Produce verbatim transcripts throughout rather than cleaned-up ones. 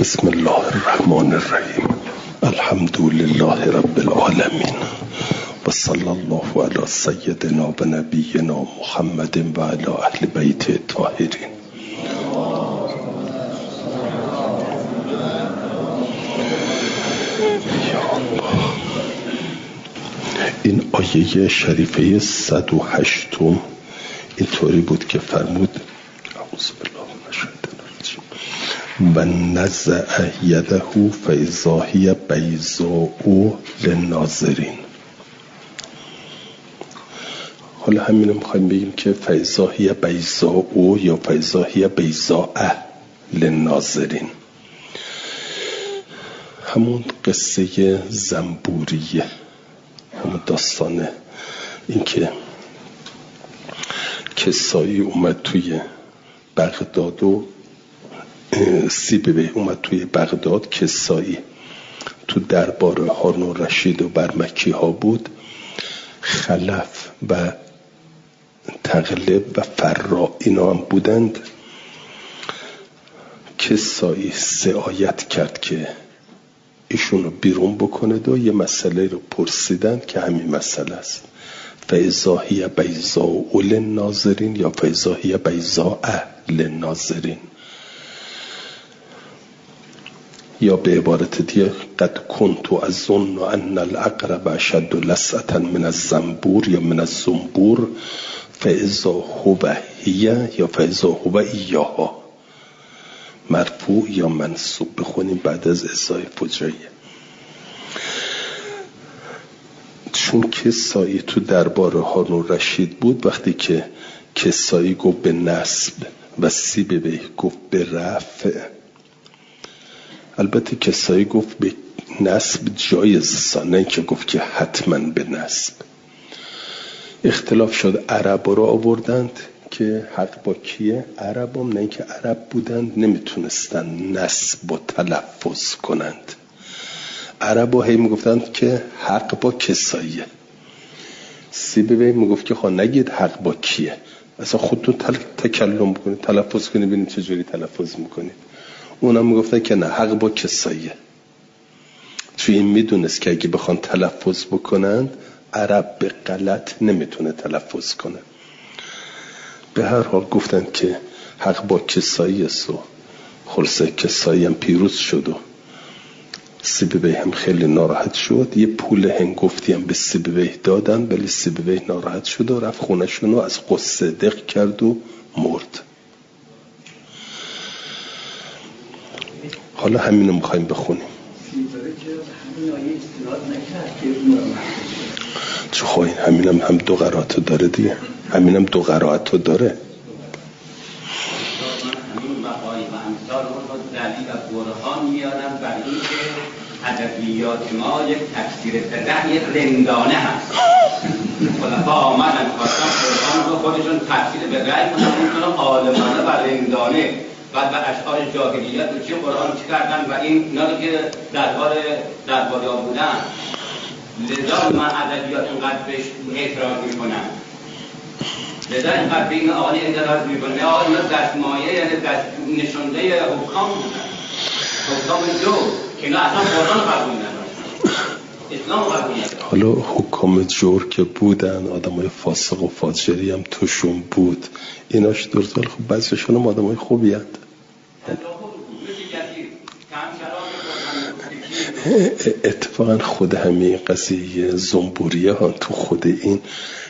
بسم الله الرحمن الرحیم. الحمد لله رب العالمین و صلی الله علی سیدنا و نبینا محمد و علی اهل بیت الطاهرین. این آیه شریفه صد و هشتم اینطوری بود که فرمود اعوذ بالله من الشیطان الرجیم و نزع یده فاذا هی بیضاء للناظرین. حالا همین رو میخوایم بگیم که فاذا هی بیضاء یا فاذا هی بیضاء للناظرین، همون قصه زنبوریه، همون داستانه. این که کسایی اومد توی بغداد و سیبوی اومد توی بغداد، کسایی تو دربار هارون الرشید و برمکی ها بود، خلف و تغلب و فرا اینا هم بودند. کسایی سعایت کرد که ایشونو بیرون بکنه و یه مسئله رو پرسیدن که همین مسئله است، فاذا هی بیضاء للناظرین یا فاذا هی بیضاء للناظرین، یا به عبارت دیگه قد کنت اظن ان العقرب اشد لسعة من الزنبور یا من الزنبور فاذا هو هی یا فاذا هو ایاها، مرفوع یا منصوب بخونیم بعد از ازای فجاییه. چون کسایی تو دربار هارون الرشید بود، وقتی که کسایی گفت به نصب و سیبوی گفت به رفع، البته کسایی گفت به نصب جایز، نه که گفت که حتما به نصب. اختلاف شد، عرب رو آوردند که حق با کیه؟ عرب هم، نه اینکه عرب بودند نمیتونستن نصب و تلفظ کنند. عرب ها هی میگفتند که حق با کساییه، سیبوی میگفت که خواه نگید حق با کیه، اصلا خودتون تل... تکلم بکنید، تلفظ کنید، ببینید چجوری تلفظ میکنید. اونم میگفتن که نه حق با کساییه، چون این میدونست که اگه بخوان تلفظ بکنند عرب به غلط نمیتونه تلفظ کنه. به هر حال گفتن که حق با کسایی است و خلاصه کسایی هم پیروز شد و سیبوی هم خیلی ناراحت شد. یه پول هنگفتی هم به سیبوی دادن، ولی سیبوی ناراحت شد و رفت خونشون و از قصه دق کرد و مرد. حالا همینو میخوایم بخونیم. چه خواهی همینم هم دو قرائت داره دیگه، همینم دو قرائت داره. ادبیات ما یک تفسیر فقه یک رندانه هست. خلفا آمدن خواستن قرآن رو خودشون تفسیر فقه کنن، اون عالمانه و رندانه، بعد به اشعار جاهلیت و چه قرآن چی کردن و این اینا رو که دربار درباریا بودن. لذا من ادبیات اینقدر بهش اعتراض میکنم، لذا اینقدر به این آقای اعتراض میکنم. آقای اینا دستمایه یعنی دست نشانده حکام بودن، حکام جو که اینا اصلا قرآن قبول نداشتن، اسلام قبول نداشتن. حالا حکام جور که بودن، آدم های فاسق و فاجری هم توشون بود، ایناش درست، ولی خب بعضیشون هم آدم های خوبی هست. اتفاقا خود همین قضیه زنبوریه ها تو خود این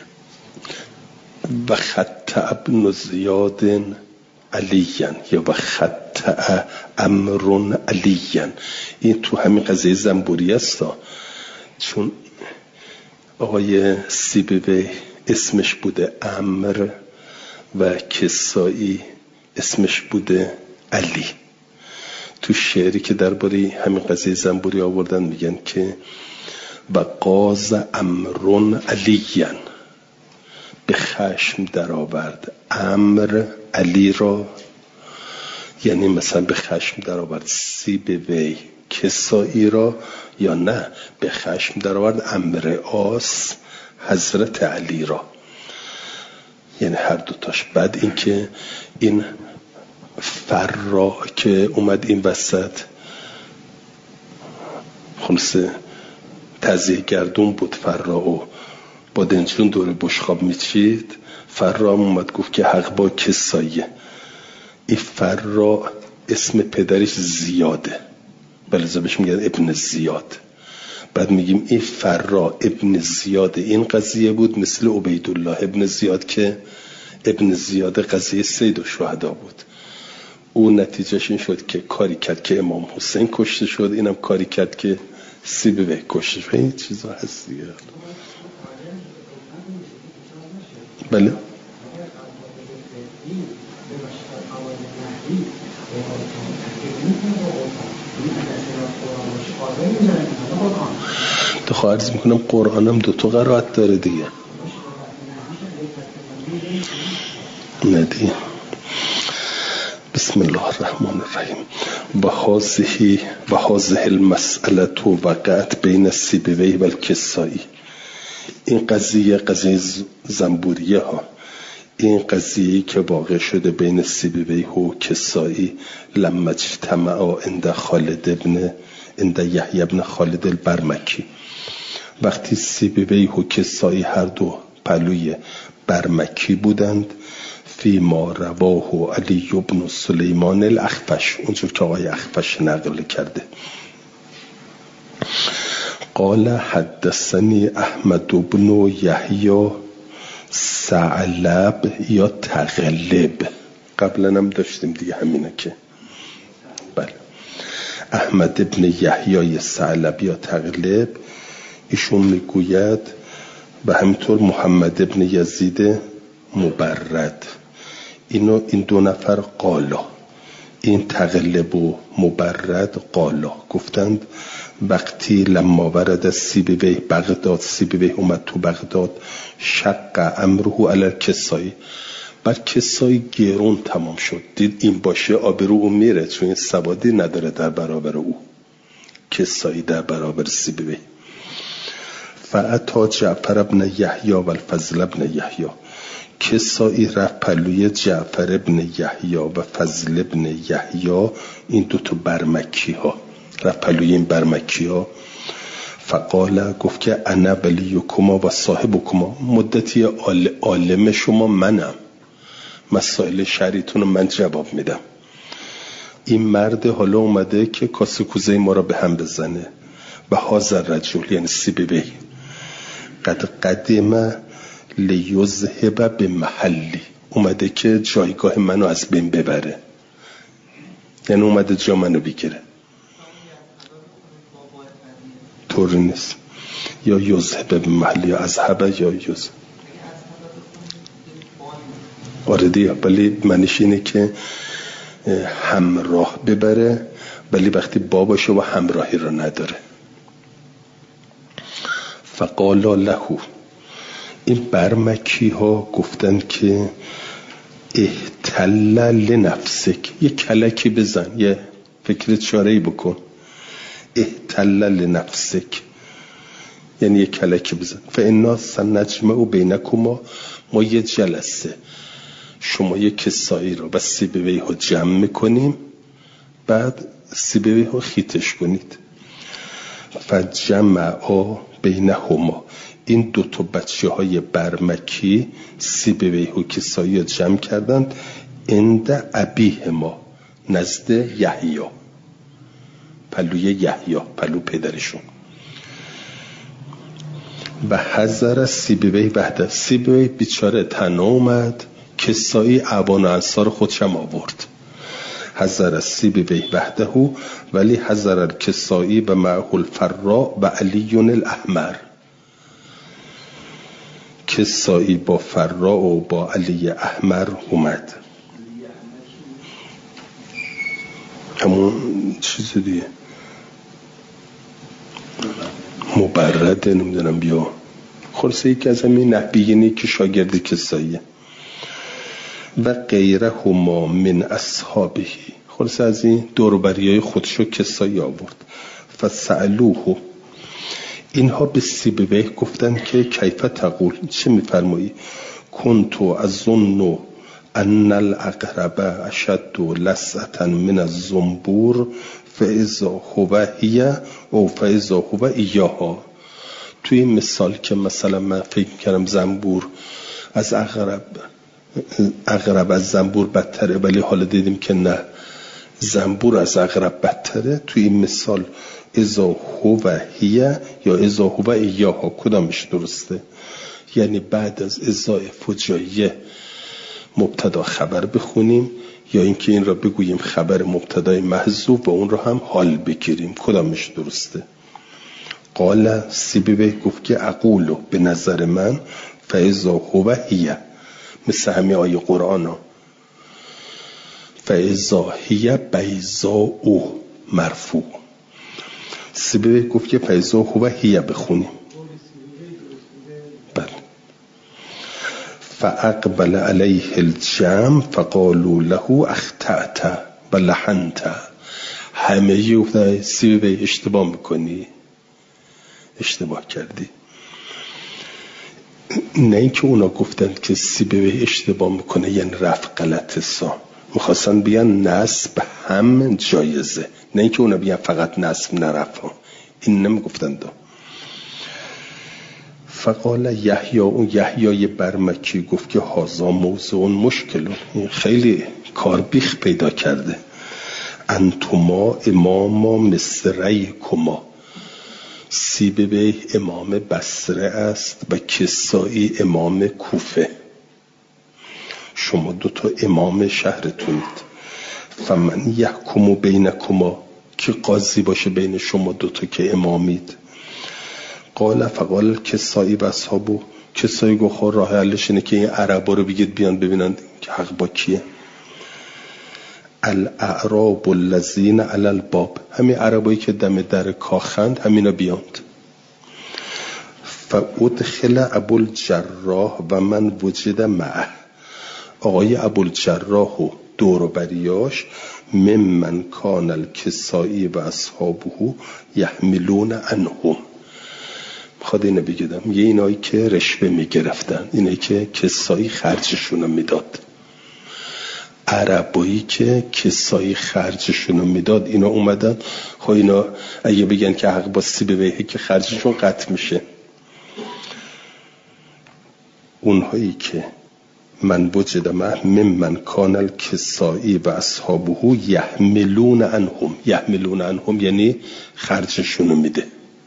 و خط ابن زیاد علیین یا و خط امرون علیین، این تو همین قضیه زنبوریه است. چون آقای سیبوی اسمش بوده امر و کسایی اسمش بوده علی. تو شعری که درباره همین قضیه زنبوری آوردن میگن که و قاز امرون علیین، به خشم در آورد امر علی را، یعنی مثلا به خشم در آورد سیبوی کسایی را، یا نه به خشم در آورد امر آس حضرت علی را، یعنی هر دوتاش. بعد اینکه این فرا که اومد این وسط خلاصه تزیه گردون بود فرا و با دنجون دور بشخاب میچید. فرا هم اومد گفت که حق با کساییه. این فرا اسم پدرش زیاده، بلزه بهش میگن ابن زیاد. بعد میگیم این فرا ابن زیاد این قضیه بود، مثل عبیدالله ابن زیاد که ابن زیاد قضیه سید الشهدا بود. اون نتیجهش این شد که کاری کرد که امام حسین کشته شد، اینم کاری کرد که سیبویه کشته شد. این چیزا هست دیگه. بله تو خواهرز میکنم قرآنم دو تا قرائت داره دیگه. ندی بسم الله الرحمن الرحیم. و هذه و هذه المسئله وقعت بین السیبوی و الکسایی. این قضیه قضیه زنبوریه ها، این قضیه که واقع شده بین سیبوی و کسایی لما اجتمعا عند خالد ابن عند یحیی ابن خالد البرمکی. وقتی سیبوی و کسایی هر دو پلوی برمکی بودند، فی ما رواه علی ابن سلیمان الاخفش، اونجور که آقای اخفش نقل کرده. قال حدثني احمد بن یحیی ثعلب یا تغلب، قبلا هم داشتیم دیگه همینه که بله. احمد ابن یحیی ثعلب یا تغلب ایشون میگوید و همینطور محمد ابن یزید مبرد، اینو این دو نفر قالا، این تغلب و مبرد قالا گفتند وقتی لما ورد سیبوی بغداد، سیبوی اومد تو بغداد، شق امره علی کسایی، بر کسایی گرون تمام شد، دید این باشه آبرو او میره، چون این سوادی نداره در برابر او، کسایی در برابر سیبوی. فاتا جعفر ابن یحیی و الفضل ابن یحیی، کسایی رفت پلوی جعفر ابن یحیی و فضل ابن یحیی، این دوتا برمکی ها رفت پلوی این برمکی ها. فقال گفت که انا ولیکما و صاحبکما، مدتی عالم شما منم، مسائل شریعتون من جواب میدم. این مرد حالا اومده که کاسه کوزه ما را به هم بزنه. و حاضر رجل یعنی سیبوی قد قدمه لیذهب به محلی، اومده که جایگاه منو از بین ببره، یعنی اومده جا منو بگیره. طور نیست، یا یذهب به محلی یا اذهب یا یذ آره دیگه، ولی معنیش اینه که همراه ببره، ولی وقتی با باشه و همراهی رو نداره. فقالا له، این برمکی ها گفتن که احتل لنفسک، یه کلکی بزن، یه فکرت چاره‌ای بکن. احتل لنفسک یعنی یه کلکی بزن. فانا سنجمع بینکما، ما یه جلسه شما یه کسایی رو و سیبوی ها جمع میکنیم، بعد سیبوی ها خیتش کنید. فجمعا بینهما، این دو تا بچه های برمکی سیبوی ها کسایی رو جمع کردند عند ابیه ما، نزد یحیی، پلوی یحیی، پلو پدرشون. و حضر سیبوی وحده، سیبوی بیچاره تنها اومد، کسایی اعوان و انصار خودشم آورد. حضر سیبوی وحده ولی حضر الکسایی و معه الفرا و علی الاحمر، کسایی با فرا و با علی احمر اومد. همون چیز دیگه مبرده، نمیدونم بیا خلاصه یکی از همین نحبیینی که شاگرد کساییه. و غیره هما من اصحابه، خلاصه از این دوروبری های خودشو کسایی آورد. فسألوه، اینها به سیبوی گفتن که کیف تقول، چه میفرمایی؟ کنتو اظن ان العقرب اشد لسعة من الزنبور فاذا هو هی او فاذا هو ایاها. توی این مثال که مثلا من فکر کردم زنبور از عقرب عقرب از زنبور بدتره، ولی حالا دیدیم که نه، زنبور از عقرب بدتره. توی این مثال اذا هو هی یا اذا هو ایاها کدامش درسته؟ یعنی بعد از ازای فجاییه مبتدا خبر بخونیم یا اینکه این را بگوییم خبر مبتدای محذوف و اون را هم حال بگیریم؟ کدامش درسته؟ قال سیبوی گفت که اقولو به نظر من فاذا هو هی، مثل همه آیه قرآن ها فاذا هی بیضاء مرفوع. سیبوی گفت که فاذا هو هی بخونیم. بله. فاقبل علیه الجمع فقالوا له اخطأت و لحنت. همه یه سیبوی اشتباه میکنی، اشتباه کردی. نه اینکه اونا گفتن که سیبوی اشتباه میکنه یعنی رفع غلط سا، میخواستن بیان نصب هم جایزه، نه اینکه اونا بیان فقط نصب نرفع. این نمیگفتن دا. فقال یحیی، اون یحیی برمکی گفت که هازا موضوع مشکل، خیلی کاربیخ پیدا کرده. انتما اماما مصری کما، سیبوی امام بصره است و کسایی امام کوفه. شما دوتا امام شهرتونید. فمن یحکم بینکما، که قاضی باشه بین شما دوتا که امامید؟ قال فقال کسایی و اصحابو، کسایی گفت راه حلش اینه که این عربا رو بگید بیان ببینن که حق با کیه. الاعراب الذین علی الباب، همین عربایی که دم در کاخند همینا بیاند. فادخل ابوالجراح و من وجد معه، آقای ابوالجراح و دور و بریاش ممن کان الکسایی و اصحابه یحملون عنهم. میخواد اینو بگیدم، یه اینایی که رشوه میگرفتن، اینه که کسایی خرجشونو میداد. عربایی که کسایی خرجشونو میداد اینا اومدن، خب اینا اگه بگن که حق با سیبویه که خرجشون قطع میشه. اونهایی که من وجد ممن کان الکسایی و اصحابه یحملون عنهم، یحملون عنهم یعنی خرجشونو میده.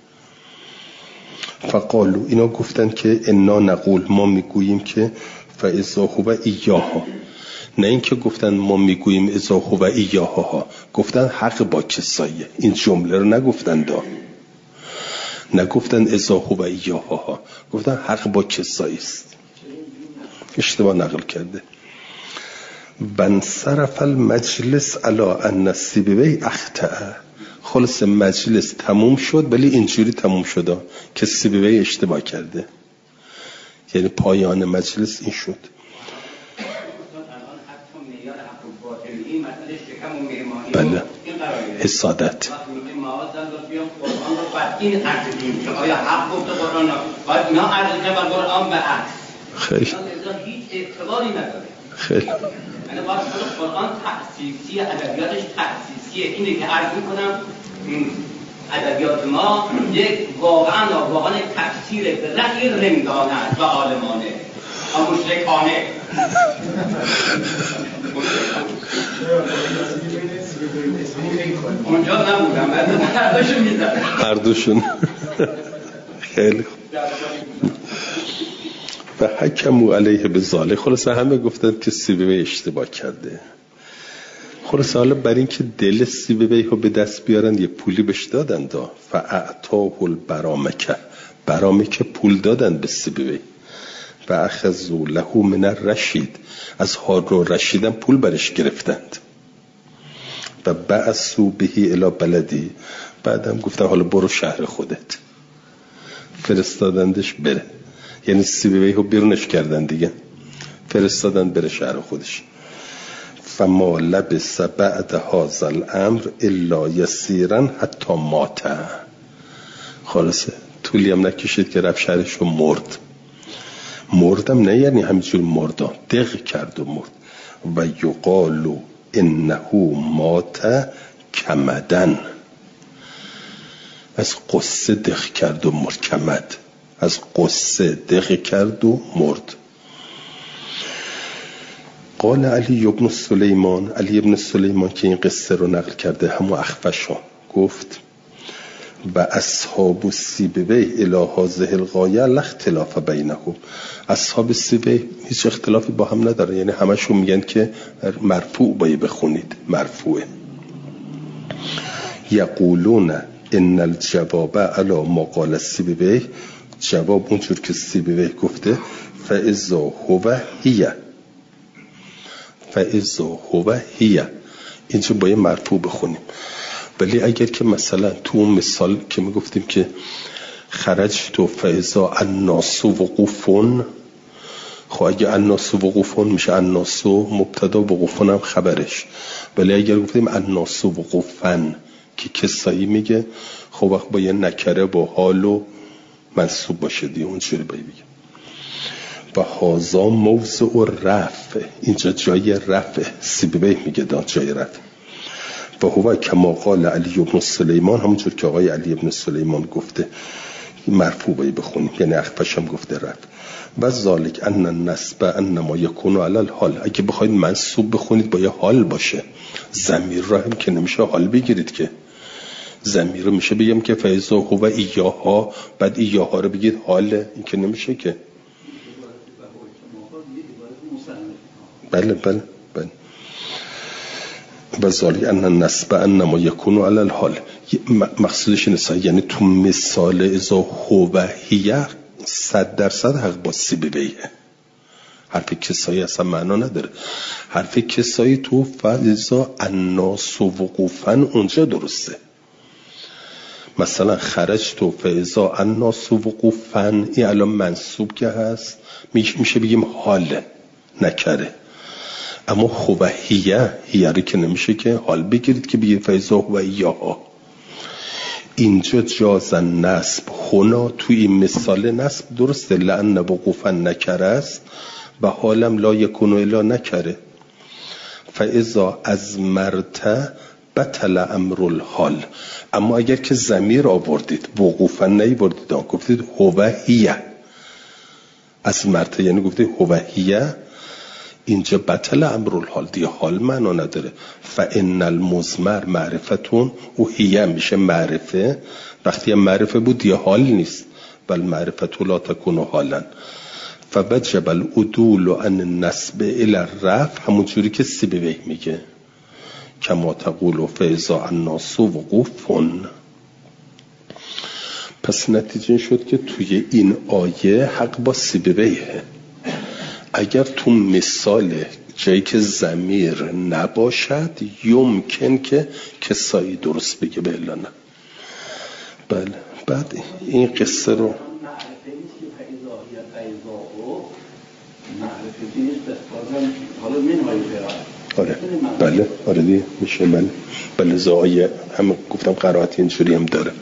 فقالو، اینا گفتن که انا نقول، ما میگوییم که فاذا هو ایاها. نه این که گفتن ما میگوییم اذا هو ایاها، گفتن حق با کساییه. این جمله رو نگفتن دا، نگفتن اذا هو ایاها، گفتن حق با کسایی است. اشتباه نقل کرده. بنصرف المجلس علی ان سیبوی اخطأ. خلاص مجلس تموم شد، ولی اینجوری تموم شد که سیبوی اشتباه کرده. یعنی پایان مجلس این شد. بله، حسادت. خیلی خیلی یعنی باید قرآن تأسیسی، ادبیاتش تأسیسیه. اینه که عرض میکنم ادبیات ما یک واقعا واقعا تفسیر به رأی رندانه و عالمانه و مشرکانه. اونجا نبودم، هر دوشون میزنه، هر دوشون. خیلی و حکمو علیه بذاله. خلاصه همه گفتن که سیبوی اشتباه کرده. خلاصه حالا بر این که دل سیبوی رو به دست بیارن یه پولی بهش دادن دا. فاعطاه البرامکه، برامکه پول دادن به سیبوی. و اخذوا له من الرشید، از هارون رشیدم پول برش گرفتند. و بعثوا به الی بلدی، بعدم گفتن حالا برو شهر خودت. فرستادندش بره، یعنی سیبوی رو بیرونش کردن دیگه، فرستادن بره شهر خودش. فما لبس بعد هذا الامر الا یسیرا حتی مات. خلاصه طولی هم نکشید که رفت شهرش رو مرد. مردم نه یعنی همینجور مردم، دق کرد و مرد. و یقال انه مات کمدن، از قصه دق کرد و مرد. کمد از قصه دق کرد و مرد. قال علی ابن سلیمان، علی ابن سلیمان که این قصه رو نقل کرده، همون اخفشو گفت و اصحاب سیبویه الی هذه الغایه لا اختلاف بینهم، اصحاب سیبویه هیچ اختلافی با هم نداره، یعنی همشون میگن که مرفوع باید بخونید، مرفوعه. یقولون ان الجواب علی ما قال سیبویه، جواب اونجور که سیبویه گفته، فاذا هو هی، فاذا هو هی، اینجا باید مرفوع بخونیم. ولی اگر که مثلا تو اون مثال که میگفتیم که خرج تو فاذا الناس وقوفون، خب اگه الناس وقوفون میشه الناس مبتدا، وقوفون هم خبرش. ولی اگر گفتیم الناس وقوفن که کسایی میگه، خب وقت باید نکره با حال و منصوب باشه دیگه، اونجوری باید بگه. و هازا موضع رفع، اینجا جای رفع، سیبویه میگه دا جای رفع. و هو کما قال علی ابن سلیمان، همونجور که آقای علی ابن سلیمان گفته مرفوع باید بخونیم، یعنی اخفش هم گفته رفع. و ذالک ان النسب انما یکون علی الحال، اگه بخواید منصوب بخونید باید حال باشه. ضمیر را هم که نمیشه حال بگیرید که، ضمیر رو میشه بگم که فاذا هو ایاها، بعد ایاها رو بگید حال، این که نمیشه که. بله بله بله. و ذالک ان النسب انما یکون علی الحال، مقصودش اینه، یعنی تو مثال اذا هو هی صد درصد حق با سیبویه، حرف کسایی اصلا معنا نداره. حرف کسایی تو فاذا الناس وقوفن اونجا درسته. مثلا خرج تو فاذا الناس وقوفن، این الان منصوب که هست میشه بگیم حال، نکره. اما هو هیه، هیه رو که نمیشه که حال بگیرید که بگید فاذا هو ایاها. اینجا جاز نصب هنا، توی این مثال نصب درسته، لأن وقوفن نکره است و حالم لا یکون الا نکره. فاذا از مرت بطل امر الحال. اما اگر که ضمیر آوردید، وقوفن نیاوردید، گفتید هو هیه، از مرت یعنی گفتید هو هیه، اینجا بطل امر الحال دیگه، حال معنا نداره. فان المضمر معرفتون، او هیه میشه معرفه، وقتی معرفه بود دیگه حال نیست. بل معرفت لا تکون حالا. فوجب العدول عن النسب الى الرفع، همون جوری که سیبویه میگه، کما تقول فاذا الناس وقوفون. پس نتیجه شد که توی این آیه حق با سیبویه. اگر تو مثال جایی که ضمیر نباشد یمکن که کسایی درست بگه به الا نه. بله. بعد این قصه رو آره بله آره دی میشه. بله بله زایی هم گفتم قرائت اینجوری هم داره.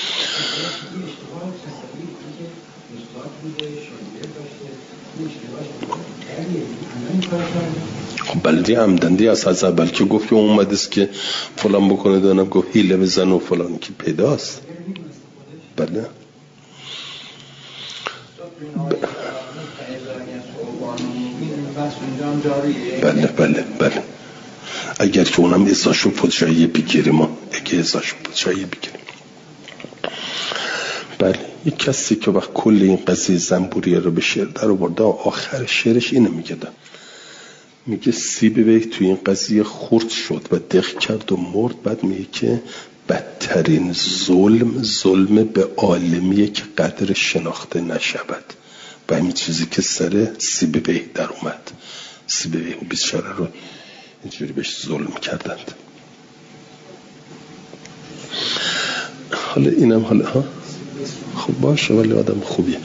بلدی عمدندی از از اول که گفت که اومده است که فلان بکنه، دانم گفت حیله بزن و فلان که پیداست. بله بله بله بله. اگر که اونم ازاشو پادشاهی بگیریم، ما اگه ازاشو پادشاهی بگیریم. بله یک کسی که وقت کل این قضیه زنبوریه رو به شعر در آورده، آخر شعرش اینه میگه ده. میگه سیبویه توی این قضیه خرد شد و دق کرد و مرد. بعد میگه که بدترین ظلم ظلم به عالمیه که قدر شناخته نشود، و همین چیزی که سر سیبویه در اومد. سیبویه و بیچاره رو اینجوری بهش ظلم کردند. حالا اینم حالا ها خب باشه، ولی آدم خوبیه.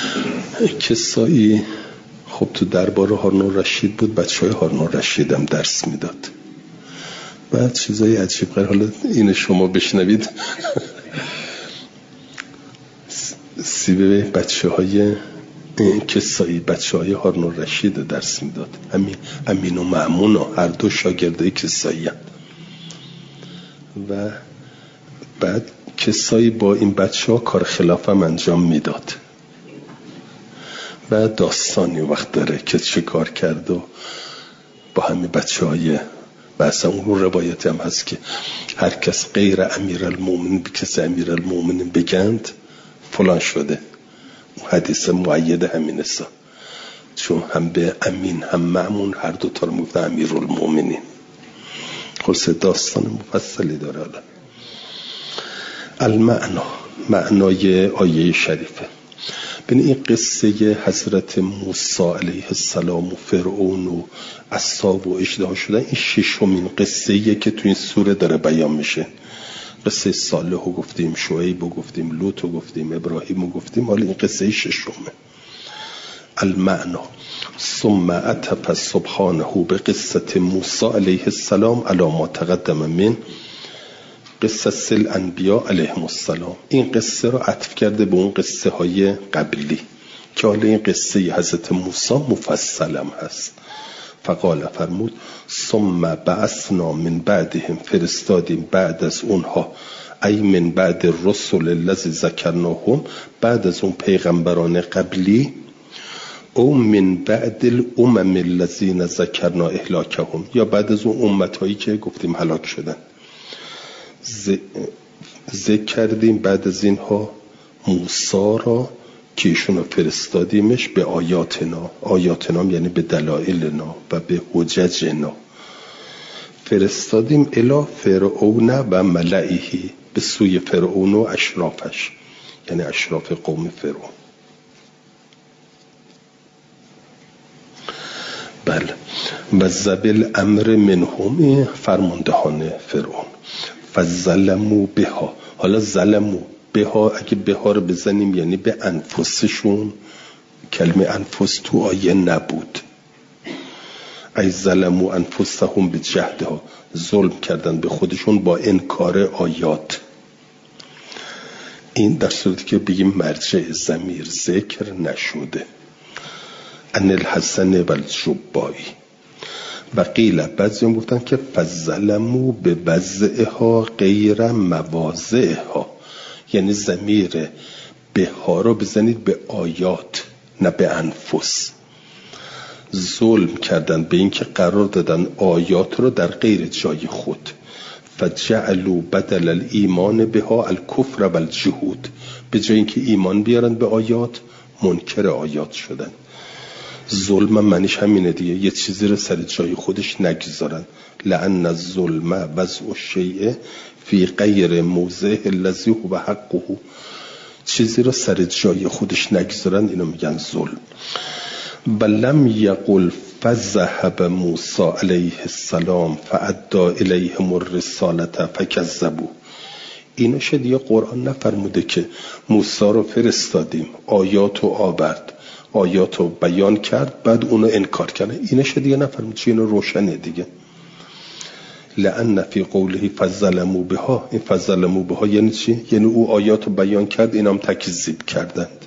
کسایی خب تو دربار هارون رشید بود، بچه های هارون رشید هم درس میداد. بعد چیزای عجیب غیر، حالا این شما بشنوید. سیبویه بچه های کسایی بچه های هارون الرشید درس میداد، همین امین و مأمون و هر دو شاگرده کسایی هم. و بعد کسایی با این بچه ها کار خلاف هم انجام میداد و داستانی وقت داره که چه کار کرد و با همین بچه های و اصلا اون روایتی هم هست که هر کس غیر امیر المومنین به کسی امیر المومنین بگند فلان شده. اون حدیث مؤید همین است، چون هم به امین هم مأمون هر دو تا رو میگفتن امیر المومنین. خلاصه داستان مفصلی داره. حالا المعنا، معنای آیه شریفه. بین این قصه حضرت موسی علیه السلام و فرعون و اصحاب و اژدها شدن، این ششمین قصه‌ایه که تو این سوره داره بیان میشه. قصه صالح رو گفتیم، شعیب رو گفتیم، لوط رو گفتیم، ابراهیم رو گفتیم، حالا این قصه ششمه. المعنا ثم عطف سبحانه به قصه موسی علیه السلام علی ما تقدم من قصص الانبیاء علیهم السلام. این قصه رو عطف کرده به اون قصه های قبلی که حالا این قصه حضرت موسی مفصلم هست. فقال فرمود ثم بعثنا من بعدهم، فرستادیم بعد از اونها، ای من بعد الرسل الذی ذکرناهم، بعد از اون پیغمبران قبلی، او من بعد الامم الذین ذکرنا اهلاکهم، یا بعد از اون امتایی که گفتیم هلاک شدن. ذکر کردیم بعد از اینها موسی را که ایشون فرستادیمش به آیاتنا، آیاتنا یعنی به دلائلنا و به حججنا، فرستادیم الی فرعون و ملئه، به سوی فرعون و اشرافش، یعنی اشراف قوم فرعون. بله. و زبل امر منهم، فرماندهان فرعون. فظلموا بها، حالا ظلموا بها، اگه بها رو بزنیم یعنی به انفسشون، کلمه انفس تو آیه نبود. ای ظلموا انفسهم بجهدها، ظلم کردن به خودشون با انکار آیات. این در صورتی که بگیم مرجع ضمیر ذکر نشده. ان الحسن و الجبایی. و قیل بعضی هم گفتن که فظلموا به بضعها غیر مواضعها، یعنی ضمیر به ها رو بزنید به آیات نه به انفس. ظلم کردن به این که قرار دادن آیات رو در غیر جای خود. فجعلوا بدل الایمان بها الکفر و الجحود، به جای اینکه ایمان بیارن به آیات منکر آیات شدن. ظلم معنیش همینه دیگه، یه چیزی رو سر جای خودش نگذارن. لأن الظلم وضع الشیء فی غیر موضع الذی هو حقه، چیزی رو سر جای خودش نگذارن، اینو میگن ظلم. ولم یقل فذهب موسی علیه السلام فادى الیهم الرساله فکذبوا، اینو شد یه قرآن نفرموده که موسی رو فرستادیم، آیات رو آورد، آیات رو بیان کرد، بعد اونو انکار کرد. اینش دیگه نفرمود، چه اینو روشنه دیگه. لأن فی قوله فظلموا بها، این فظلموا بها یعنی چی؟ یعنی او آیات رو بیان کرد، اینا هم تکذیب کردند.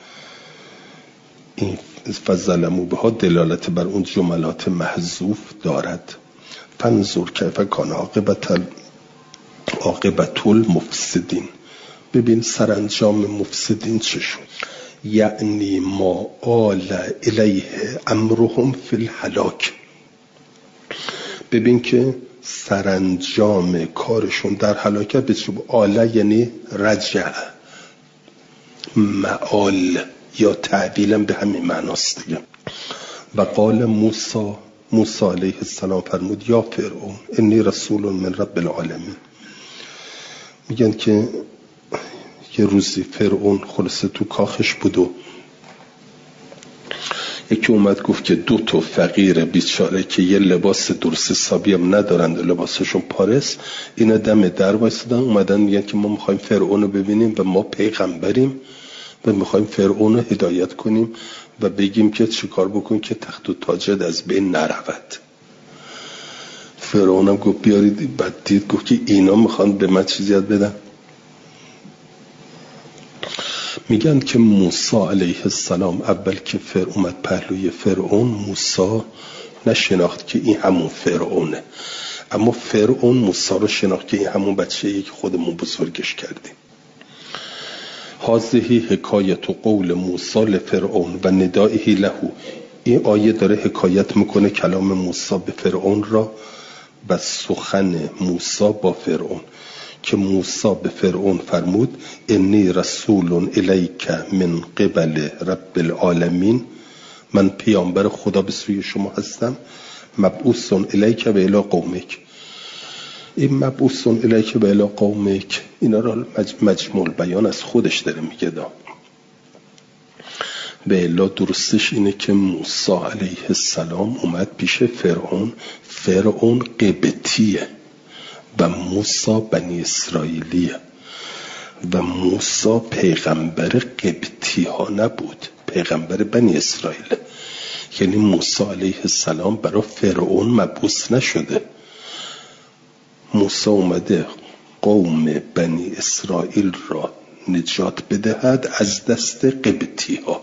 این فظلموا بها دلالت بر اون جملات محذوف دارد. فانظر کیف کان عاقبت عاقبت المفسدین، ببین سرانجام مفسدین چه شد. یعنی ما آل الیه امرهم فی الهلاک، ببین که سرانجام کارشون در هلاکت به چه آله، یعنی رجع، معال یا تعبیلم به همین معناست دیگه. و قال موسی، موسی علیه السلام فرمود یا فرعون انی رسول من رب العالمین. میگن که یه روزی فرعون خلاصه تو کاخش بود و یکی اومد گفت که دو تا فقیر بیچاره که یه لباس درست حسابی هم ندارند، لباسشون پارس، اینا دم در وایسادن، اومدن میگن که ما میخوایم فرعون رو ببینیم و ما پیغمبریم و میخوایم فرعون رو هدایت کنیم و بگیم که چی کار بکن که تخت و تاجت از بین نرود. فرعون هم گفت بیارید، بعد دید گفت که اینا میخوان به من چیزی یاد بدن. میگن که موسی علیه السلام اول که فرعون اومد پهلوی فرعون، موسی نشناخت که این همون فرعونه، اما فرعون موسی رو شناخت که این همون بچه‌ایه که خودمون بزرگش کردیم. هذه حکایت و قول موسی لفرعون و ندائه له. این آیه داره حکایت میکنه کلام موسی به فرعون را و سخن موسی با فرعون که موسی به فرعون فرمود انی رسول الیک من قبل رب العالمین، من پیامبر خدا به سوی شما هستم، مبعوث الیک و الی قومک. این مبعوث الیک و الی قومک اینا را مجموع بیان از خودش داره میگه دا. به الا درستش اینه که موسی علیه السلام اومد پیش فرعون. فرعون قبطیه و موسی بنی اسرائیلیه و موسی پیغمبر قبطی ها نبود، پیغمبر بنی اسرائیل. یعنی موسی علیه السلام برای فرعون مبعوث نشده. موسی اومده قوم بنی اسرائیل را نجات بدهد از دست قبطی ها.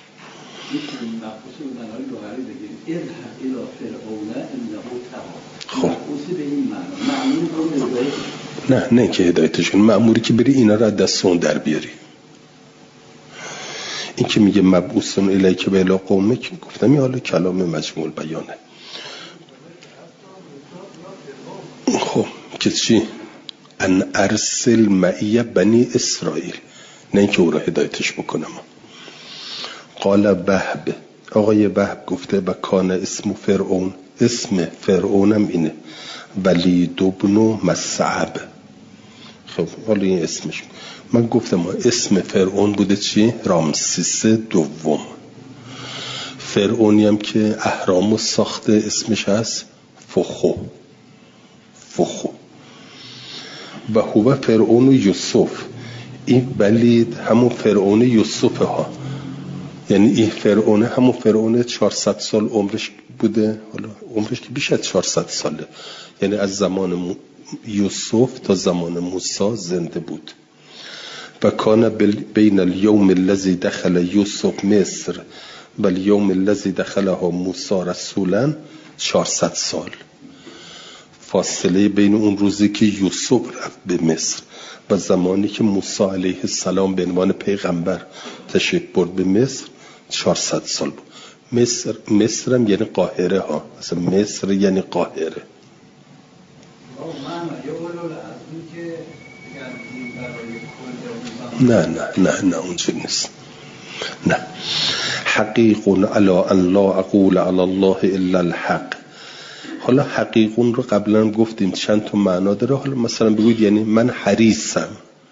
خب نه نه که هدایتشون مأموری که بری اینا را دست اون در بیاری. این که میگه مبعوثن الیک و الی قومک، گفتم حالا کلام مجموع بیانه. خب که چی؟ ان ارسل معی بنی اسرائیل، نه اینکه او را هدایتش بکنم. قال وهب، آقای وهب گفته و کان اسم فرعون، اسم فرعونم اینه ولید ابن مصعب. خب حالا این اسمش، من گفتم اسم فرعون بوده چی؟ رامسیس دوم. فرعونی هم که اهرامو ساخته اسمش هست فخو. فخو و هو فرعون یوسف. این ولید همون فرعون یوسف ها، یعنی این فرعون همون فرعون چهارصد سال عمرش بوده. حالا عمرش که بیش از چهارصد ساله، یعنی از زمان یوسف تا زمان موسی زنده بود. و کان بین اليوم الذي دخل یوسف مصر و اليوم الذي دخلها موسی رسولا چهارصد سال فاصله بین اون روزی که یوسف رفت به مصر و زمانی که موسی علیه السلام به عنوان پیغمبر تشریف برد به مصر چهارصد سال بود. مصر مصر هم یعنی قاهره ها، مثلا مصر یعنی قاهره. نه نه نه نه اونجا نیست. نه حقیق علی ان لا اقول علی الله الا الحق. حالا حقیقون رو قبلا گفتیم چند تا معنا داره. حالا مثلا بگوید یعنی من حریصم،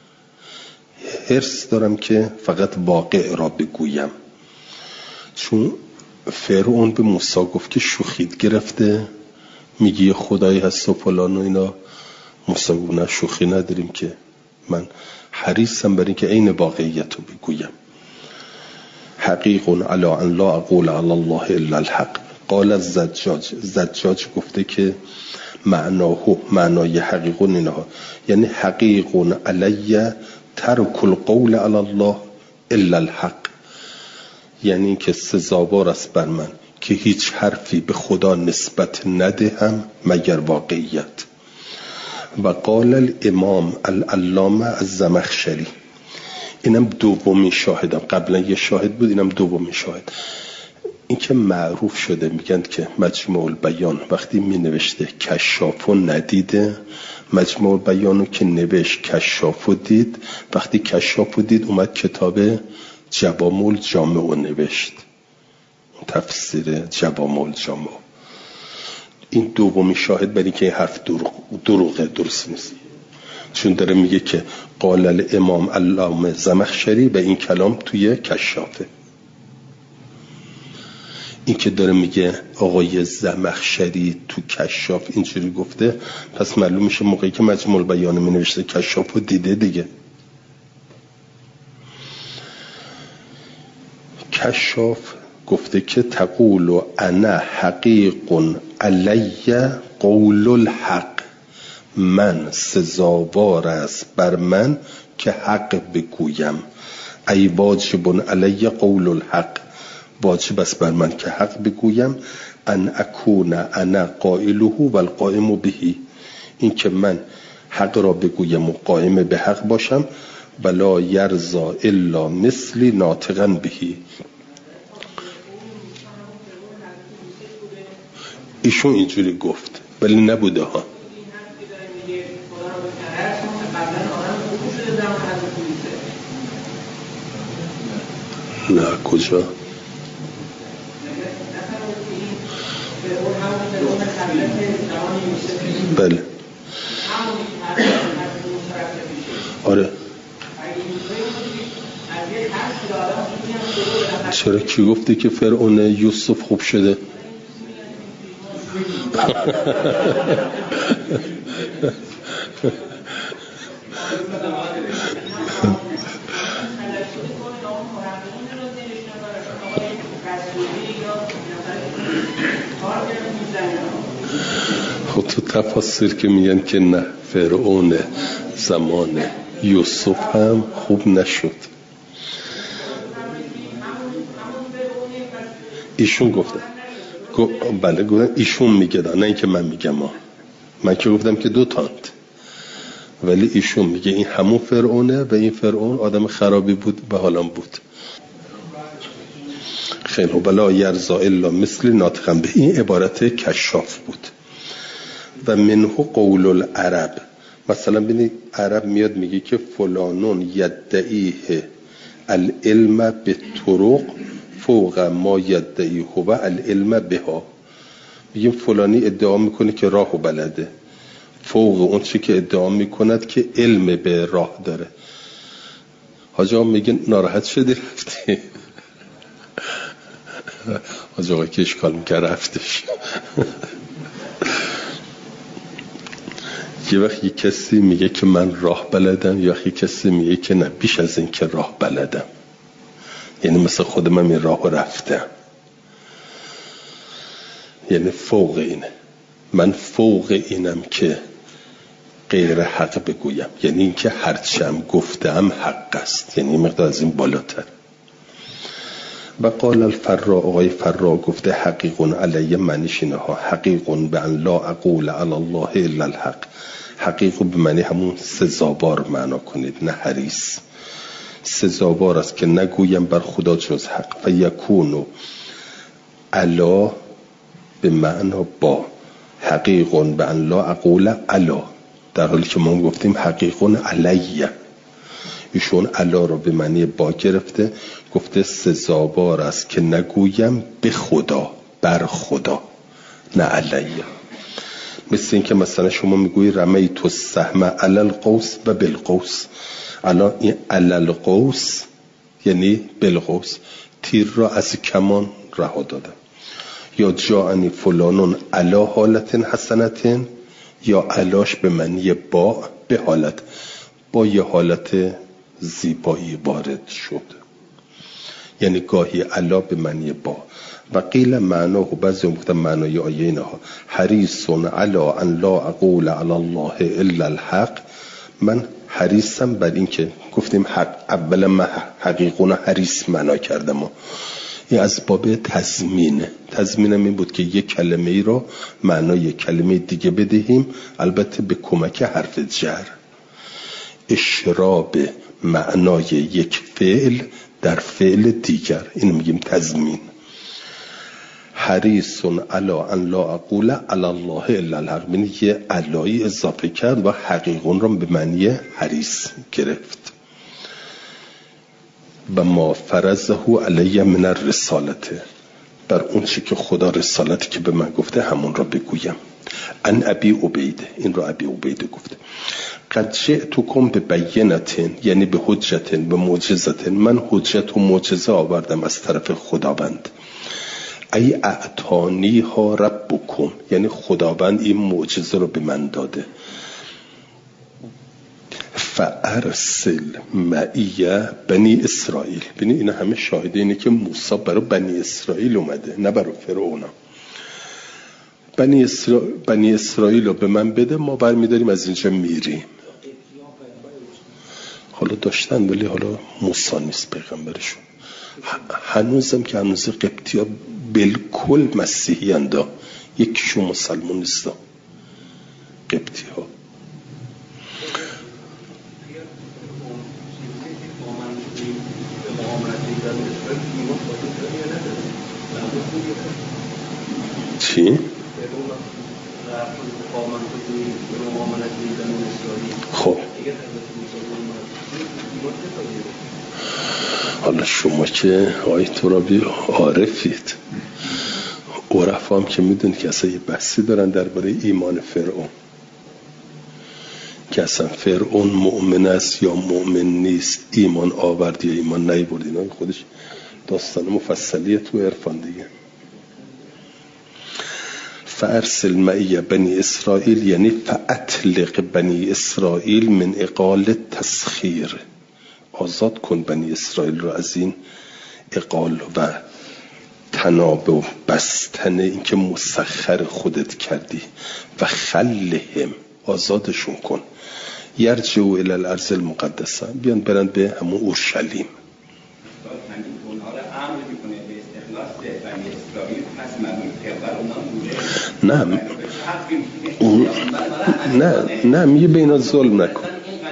حرص دارم که فقط واقع را بگویم. چون فرعون به موسی گفت که شوخیت گرفته، میگی خدایی هست و فلان و اینا. موسی گفت نه شوخی نداریم که، من حریصم برای که عین واقعیت رو بگویم. حقیق علی ان لا اقول علی الله الا الحق. قال الزجاج، زجاج گفته که معناه معنای حقیقون اینها، یعنی حقیقون علی ترک القول علی الله الا الحق، یعنی که سزاوار است بر من که هیچ حرفی به خدا نسبت ندهم مگر واقعیت. و قال الامام العلامه الزمخشری، اینم دومین شاهدم، قبلا یه شاهد بود اینم دومین شاهد. این که معروف شده میگن که مجموع البیان وقتی می نوشته کشافو ندیده، مجموع البیانو که نوشت کشافو دید، وقتی کشافو دید اومد کتاب جوامع الجامع نوشت، تفسیر جوامع الجامع. این دومی شاهد برای که این حرف دروغ دروغه، درست نیست. چون داره میگه که قال الامام علامه زمخشری و این کلام توی کشافه. این که داره میگه آقای زمخشری تو کشاف اینجوری گفته، پس معلوم میشه موقعی که مجموع البیان می نوشته کشاف رو دیده دیگه. کشاف گفته که تقول انا حقیق علی قول الحق، من سزاوار است بر من که حق بگویم. ای واجب علی قول الحق، واجب است بر من که حق بگویم، ان اکون انا قائله و القائم به، این که من حق را بگویم و قائم به حق باشم، ولا یرضا الا مثلی ناطقا به. ایشون اینجوری گفت ولی نبوده ها. نه کجا؟ بله آره. چرا کی گفته که فرعون یوسف خوب شده؟ خب تو تفاسیر که میگن که نه، فرعون زمان یوسف هم خوب نشد. ایشون گفتن بله گفتن ایشون میگه، نه اینکه من میگم ما. من که گفتم که دو تاند، ولی ایشون میگه این همون فرعونه و این فرعون آدم خرابی بود و حالا بود. خیلی بلا یرزا الا مثل ناطقا به، این عبارت کشاف بود. و منه قول العرب، مثلا ببینید عرب میاد میگه که فلانون یدعیه العلم به طرق فوق ما یدعیه هو العلم بها. میگیم فلانی ادعا میکنه که راهو بلده، فوق اون چی که ادعا میکند که علم به راه داره. حاجی آقا میگه ناراحت شدی رفتی؟ حاجی آقا که اشکال میکرد رفتش. یه وقت یه کسی میگه که من راه بلدم، یا وقتی کسی میگه که نه بیش از این که راه بلدم، یعنی مثل خود من این راه رفتم، یعنی فوق اینه. من فوق اینم که غیر حق بگویم، یعنی این که هرچم گفتم حق است، یعنی مقدار از این بالاتر. و قال الفراء، آقای فراء گفته حقیقون علیه معنیش اینه ها، حقیقون به ان لا اقول علی الله الا الحق. حقیقو به معنی همون سزاوار معنا کنید، نه حریص. سزاوار است که نگویم بر خدا جز حق. و یکونو علا به معنا با، حقیقون به ان لا اقول علا، در حالی که ما گفتیم حقیقون علیه. ایشون علا رو به معنی با گرفته، گفته سزاوار است که نگویم به خدا، بر خدا، نه علیه. مثل این که مثلا شما میگوی رمیت السهم علی القوس و بالقوس. الان این علی القوس یعنی بالقوس، تیر را از کمان رها دادم. یا جاءنی فلانون علی حالت حسنتن، یا علاش به معنی با، به حالت، با یه حالت زیبایی وارد شد، یعنی گاهی علا به معنی با. و قیل معناه، بعضی هم گفتن معنای آیه اینها، حریصون علا ان لا اقول علی الله الا الحق. من حریصم بر این که گفتیم حق، اولا من حقیقون حریص معنا کردم، این از باب تضمینه. تضمینم این بود که یک کلمه ای رو معنای کلمه دیگه بدهیم، البته به کمک حرف جر، اشراب معنای یک فعل در فعل دیگر، این میگیم تضمین. حریصون علا ان لا اقول علی الله الا الحق، یعنی یه علایی اضافه کرد و حقیقون رو به معنی حریص گرفت. و ما فرضه علی من الرسالته، بر اون چی که خدا رسالتی که به من گفته همون را بگویم. ان ابی عبیده، این را ابی عبیده گفته. قد جئتکم به بینتن، یعنی به حجتن، به معجزتن، من حجت و معجزه آوردم از طرف خداوند. ای اعطانی ها ربکم، یعنی خداوند این معجزه رو به من داده. فارسل معی بنی اسرائیل. ببین اینا همه شاهده اینه که موسی برای بنی اسرائیل اومده، نه برای فرعون. بنی, اسرا... بنی اسرائیل رو به من بده، ما برمیداریم از اینجا میریم. حالا داشتن ولی حالا موسی نیست پیغمبرشون. هنوزم که هنوز قبطی ها بالکل مسیحی هنده، یکیشون مسلمون نیست قبطی ها. چی؟ خب حالا شما که آی ترابی عارفید، عرفا هم که میدونی که اصلا یه بحثی دارن درباره ایمان فرعون، که اصلا فرعون مؤمن است یا مؤمن نیست، ایمان آورد یا ایمان نیاورد. اینا خودش داستان مفصلیه تو عرفان دیگه. فارسل معی بنی اسرائیل یعنی فاطلق بنی اسرائیل من اقال تسخیر، آزاد کن بنی اسرائیل رو از این اقال و تناب و بستن این که مسخر خودت کردی، و خلهم آزادشون کن، یرجعوا الی الارض المقدسه، بیان برند به همون اورشلیم. نه نه نه میگه به اینا ظلم نکن،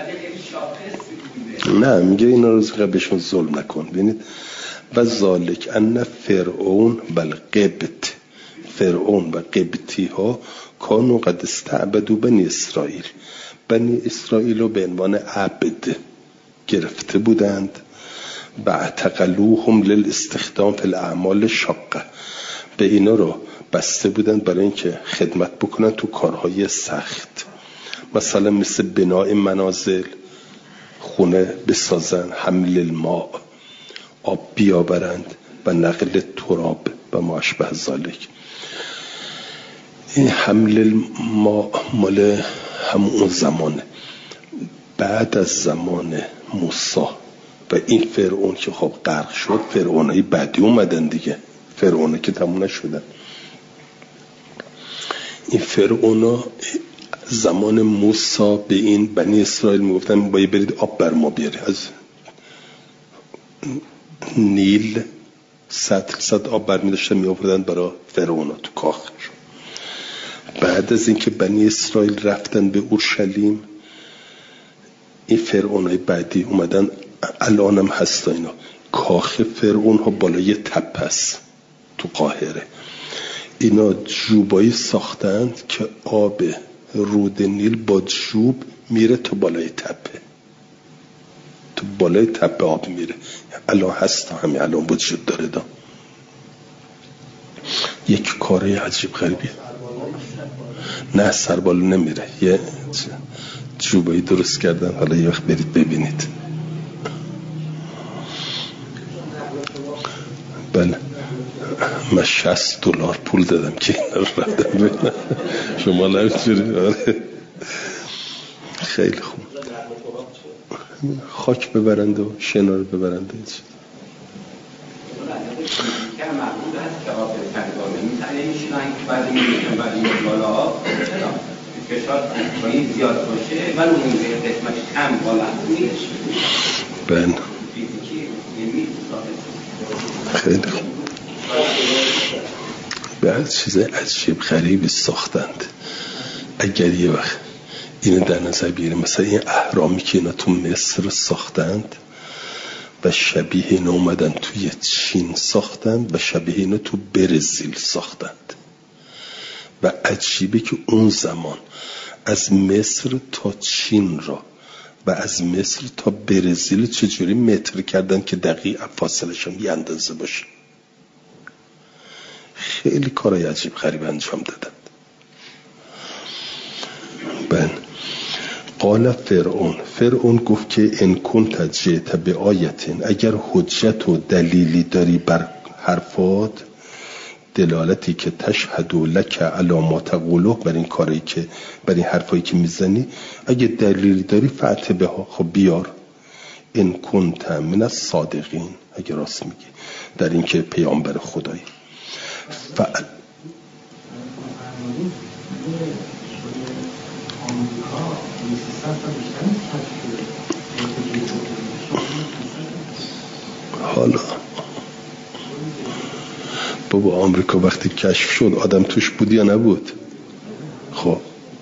نه میگه اینا رو بهشون ظلم نکن. ببینید و ذالک ان فرعون و القبط، فرعون و قبطی ها کانوا قد استعبدوا بنی اسرائیل، بنی اسرائیل رو به عنوان عبد گرفته بودند. و اعتقلوهم للاستخدام فی الاعمال شاقه، به اینا رو بسته بودند برای اینکه خدمت بکنن تو کارهای سخت، مثلا مثل بناء منازل، خونه بسازن، حمل الماء، آب بیاورند، و نقل تراب و ما اشبه ذالک. این حمل الماء مال همون زمانه، بعد از زمان موسی و این فرعون که خب غرق شد، فرعونای بعدی اومدن دیگه، فرعونه که تموم نشدن. این فرعونا زمان موسی به این بنی اسرائیل میگفتن باید برید آب بر ما بیاری، از نیل سطل صد آب بر می داشتن می آوردن برای فرعونا تو کاخ. بعد از اینکه بنی اسرائیل رفتن به اورشلیم، این فرعونای بعدی اومدن، الان هم هستا اینا، کاخ فرعون ها بالای تپه است تو قاهره. اینا جوبایی ساختند که آب رود نیل با جوب میره تو بالای تپه، تو بالای تپه آب میره. الان هستا، همین الان وجود داره دا. یک کاری عجیب غریبیه. نه سربالو نمیره، یه جوبایی درست کردن، حالا یه وقت برید ببینید. بله من شصت دلار پول دادم که اینا رو رفتم ببینم. شما نمیتونید. خیلی خوب، خاک ببرند و شنا رو ببرند. بله خیلی خوب. بعد چیز عجیب غریبی ساختند. اگر یه وقت اینو در نظر بگیریم، مثلا این اهرامی که اینا تو مصر ساختند و شبیه اینا اومدن توی چین ساختند و شبیه اینا تو برزیل ساختند، و عجیبه که اون زمان از مصر تا چین را و از مصر تا برزیل چجوری متر کردن که دقیق فاصلشون یه اندازه باشه. خیلی کارای عجیب غریب انجام دادن. بله. قال فرعون، فرعون گفت که ان کنت جئت بآیتین، اگر حجت و دلیلی داری بر حرفات، دلالتی که تشهد لک علی ما تقوله، بر این کاری که بر این حرفایی که میزنی، اگه دلیلی داری فأت بها، خب بیار. ان کنت من الصادقین، اگه راست میگی در این که پیامبر خدایی. ف... حالا بابا آمریکا وقتی کشف شد آدم توش بود یا نبود؟ خب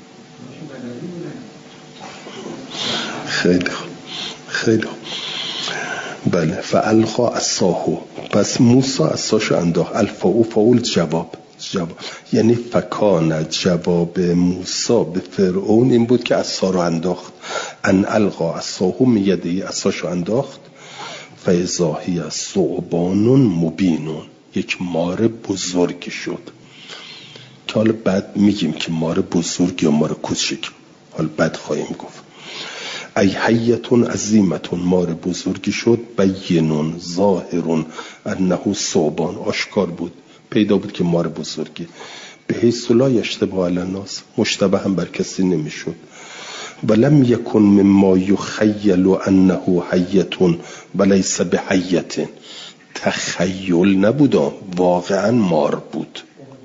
خیلی خوب خیلی خوب بله. فالقا عصاه، پس موسی عصاشو انداخت. الفاء فاول جواب جواب یعنی فکان جواب موسی به فرعون این بود که عصا رو انداخت. ان القا عصاه من یده، عصاشو انداخت. فاذا هی ثعبان مبین، یک مار بزرگی شد که حالا بعد میگیم که مار بزرگ یا مار کوچک، حالا بعد خواهیم گفت. ای حیتون عظیمتون، مار بزرگی شد. بینون ظاهرون انه ثعبان، آشکار بود پیدا بود که مار بزرگی. به حیث لا یشتبه علی الناس، مشتبه هم بر کسی نمیشد. ولم یکن مما یخیل انه حیتون ولیس بحیت، تخیل نبود، واقعا مار بود،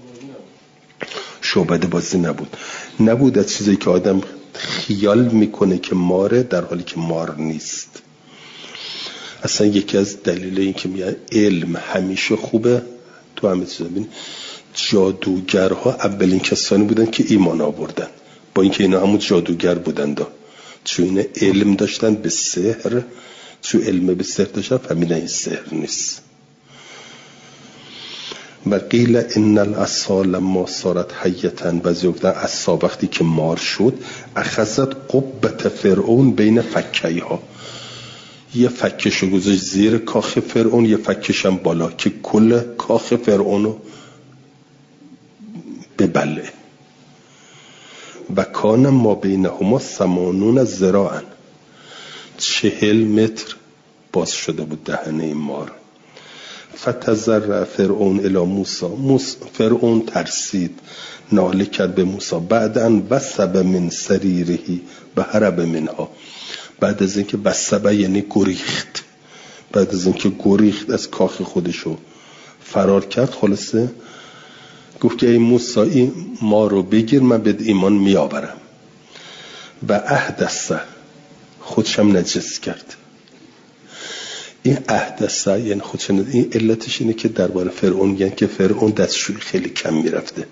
شعبده بازی نبود. نبود از چیزی که آدم خیال میکنه که ماره در حالی که مار نیست. اصلا یکی از دلیل این که میگن علم همیشه خوبه تو همه چیز، ببین جادوگرها اولین کسانی بودن که ایمان آوردن، با اینکه اینا همون جادوگر بودن دا. چون این علم داشتن به سحر، چون علم به سحر داشتن فهمیدن این سحر نیست. و قیل ان العصا لما صارت حیتن، بعضی گفتن عصا وقتی که مار شد اخذت قبة فرعون بین فکیها، یه فکشو گذاشت زیر کاخ فرعون، یه فکش هم بالا که کل کاخ فرعونو ببله. و کان ما بینهما ثمانون ذراعا، چهل متر باز شده بود دهنه این مار. فتزرع فرعون الی موسی، موسی فرعون ترسید، ناله کرد به موسی. بعدن وسب من سریرهی و هرب منها، بعد از اینکه وسب یعنی گریخت، بعد از اینکه گریخت از کاخ خودشو فرار کرد، خلاصه گفت که ای موسی این ما رو بگیر من به ایمان میآورم. و احدث، خودشم نجس کرد. این احدثه یعنی خودش، این علتش اینه که درباره فرعون میگن که فرعون دستشویی خیلی کم میرفته،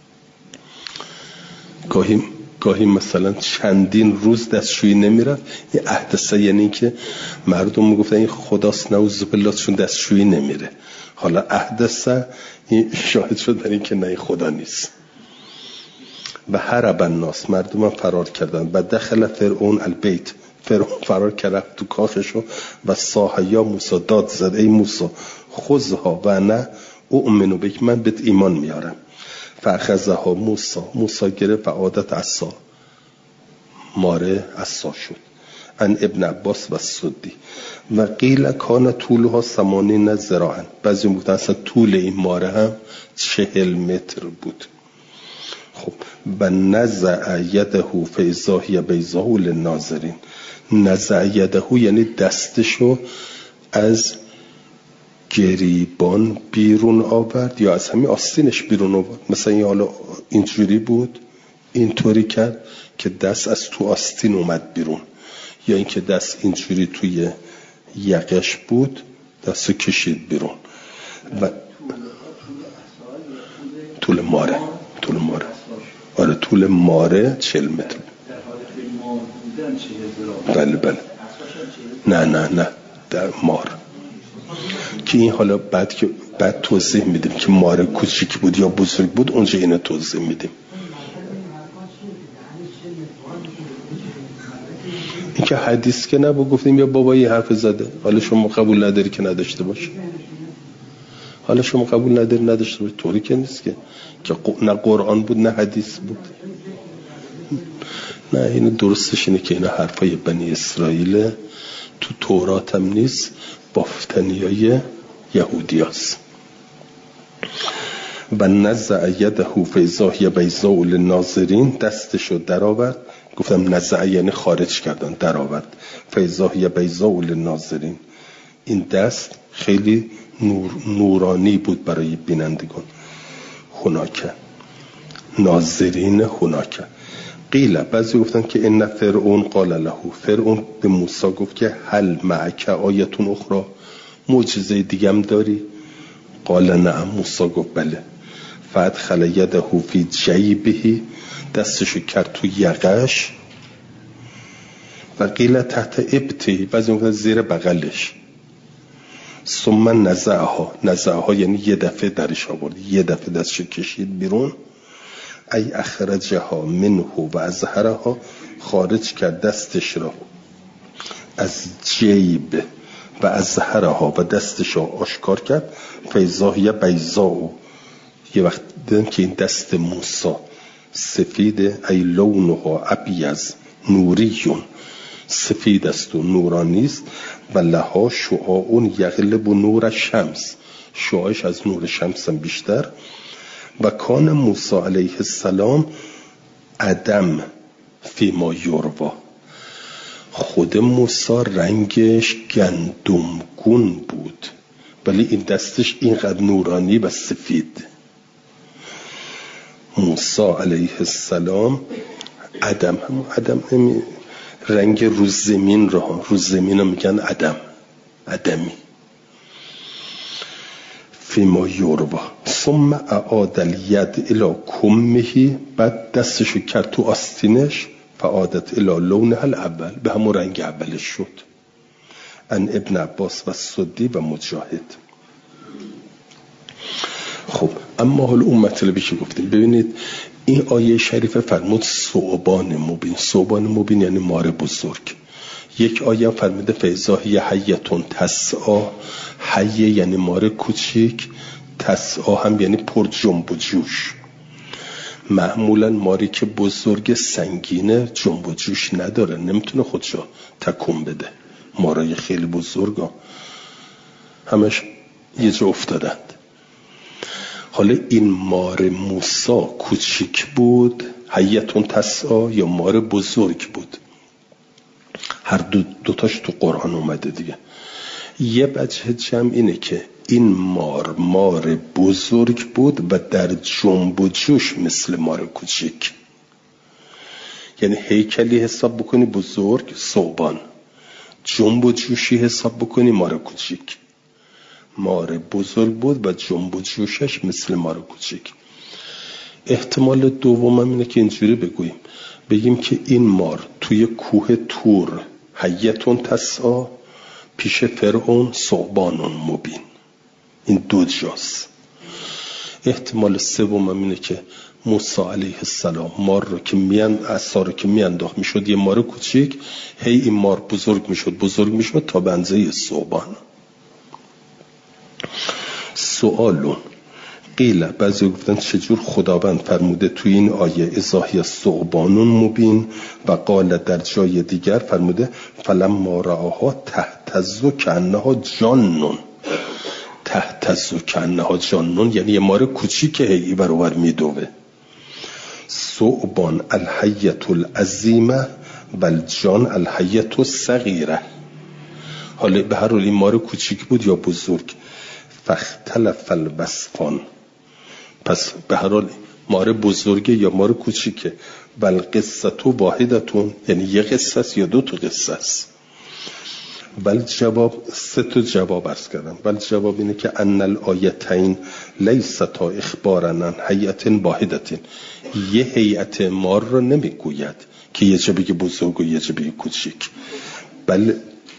گاهی گاهی مثلا چندین روز دستشویی نمیرفت. این احدثه یعنی که مردم میگفتن این خداست نعوذ بالله چون دستشویی نمیره. حالا احدثه این شاهد شد برای این که نه خدا نیست. و هرب الناس، مردم هم فرار کردن. و دخل فرعون البیت، فرعون فرار کرد تو کاخشو. و صاح یا موسی، داد زد ای موسی خذها و نه اؤمن بک، من بهت ایمان میارم. فاخذها موسی، موسی گرفت و عادت عصا، ماره عصا شد. ان ابن عباس و سدی. و قیل کان طولها ثمانین ذراعا، بعضی میگفتن اصلا طول این ماره هم چهل متر بود. خب و نزع یده فاذا هی بیضاء للناظرین، نزع یده یعنی دستشو از گریبان بیرون آورد یا از همین آستینش بیرون آورد. مثلا این حالا اینجوری بود، اینطوری کرد که دست از تو آستین اومد بیرون، یا اینکه دست اینجوری توی یقش بود دستو کشید بیرون. و طول ماره، طول ماره آره طول ماره چهل متر. بله بله نه نه نه در مار که این حالا بعد که بعد توضیح میدیم که مار کوچیک بود یا بزرگ بود، اونجا اینو توضیح میدیم. این که حدیث که نبود گفتیم یا بابا یه حرف زده، حالا شما قبول نداری که نداشته باش، حالا شما قبول نداری نداشته باش، طوری که نیست که که نه قرآن بود نه حدیث بود. نه اینو درستش اینه که اینا حرفای بنی اسرائیل، تو تورات هم نیست، بافتنیای یهودی هست. و نزع یده فاذا هی بیضاء للناظرین، دستشو در آورد، گفتم نزع یعنی خارج کردن، در آورد. فاذا هی بیضاء للناظرین، این دست خیلی نور نورانی بود برای بینندگان. هناکه ناظرین هناکه. قیل، بعضی گفتن که ان فرعون قال له، فرعون به موسی گفت که هل معک آیتون اخرى، معجزه دیگه هم داری؟ قال نعم. موسی گفت بله. فادخل یده فی جیبه، دستشو کرد تو یقش، و قیل تحت ابطی، بعضی موقع زیر بغلش. ثم نزعها، نزعها یعنی یه دفعه درش آورد، یه دفعه دستشو کشید بیرون. ای اخرجها منه و ازهرها، خارج کرد دستش را از جیب و ازهرها و دستش را آشکار کرد. فیضاهی بیضاء، یه وقت دیدن که این دست موسی سفیده. ای لونها ابیض نوریون، سفید است و نورانی است. و لها شعاع یغلب نور شمس، شعاعش از نور شمس هم بیشتر. و کان موسی علیه السلام عدم فی ما یروا، خود موسی رنگش گندمگون بود، ولی این دستش اینقدر نورانی و سفید. موسی علیه السلام عدم، هم عدم نمی رنگ رو زمین را، رو زمین رو میگن عدم، عدمی. فیما یوروا. ثم اعاد الید الى کمه، بعد دستشو کرد تو آستینش. فعادت الى لونها الاول، به همون رنگ اولش شد. ان ابن عباس و سدی و مجاهد. خب اما حال اون مطلبی که گفتیم، ببینید این آیه شریفه فرمود ثعبان مبین. ثعبان مبین یعنی مار بزرگ. یک آیه فرموده فیضاهی حیتون تسعی، حیه یعنی مار کوچیک، تسعی هم یعنی پر جنب و جوش. معمولا ماری که بزرگ سنگینه جنب و جوش نداره، نمیتونه خودشو تکون بده. مارای خیلی بزرگا همش یه جا افتادند. حالا این مار موسی کوچیک بود، حیتون تسعی، یا مار بزرگ بود؟ هر دو دوتاش تو قرآن اومده دیگه. یه وجه جمع اینه که این مار مار بزرگ بود و در جنب و جوش مثل مار کوچیک، یعنی هیکلی حساب بکنی بزرگ ثعبان، جنب و جوشی حساب بکنی مار کوچیک. مار بزرگ بود و جنب و جوشش مثل مار کوچیک. احتمال دوم اینه که اینجوری بگوییم، بگیم که این مار توی کوه تور حیتون تسعی، پیش فرعون ثعبانون مبین. این دو جاست. احتمال سوم اینه که موسی علیه السلام مار رو که میان عصا رو که میانداخت میشد یه مار کوچیک، هی این مار بزرگ میشد بزرگ میشد تا به اندازه ثعبان. سوالون قیل، بعضی گفتن چجور خداوند فرموده توی این آیه ازاحی ثعبانون مبین، و قال در جای دیگر فرموده فلما رآها تهتز کانها جانون. تهتز کانها جانون یعنی یه مار کوچیک هی ور ور میدوه. ثعبان الحیة العظیمه و الجان الحیة الصغیره. حالا به هر حال این مار کوچیک بود یا بزرگ. فاختلف الوصفان، پس به هر حال مار بزرگه یا مار کوچیکه. بل قصه تو واحدتون، یعنی یه قصه است یا دو تا قصه است. بل جواب، سه تا جواب عرض کردم. بل جواب اینه که ان الآیتین لیستا اخبارن عن هیئت واحدتین، یه هیئت مار رو نمیگوید که یه جا بگه بزرگ و یه جا بگه کوچیک. بل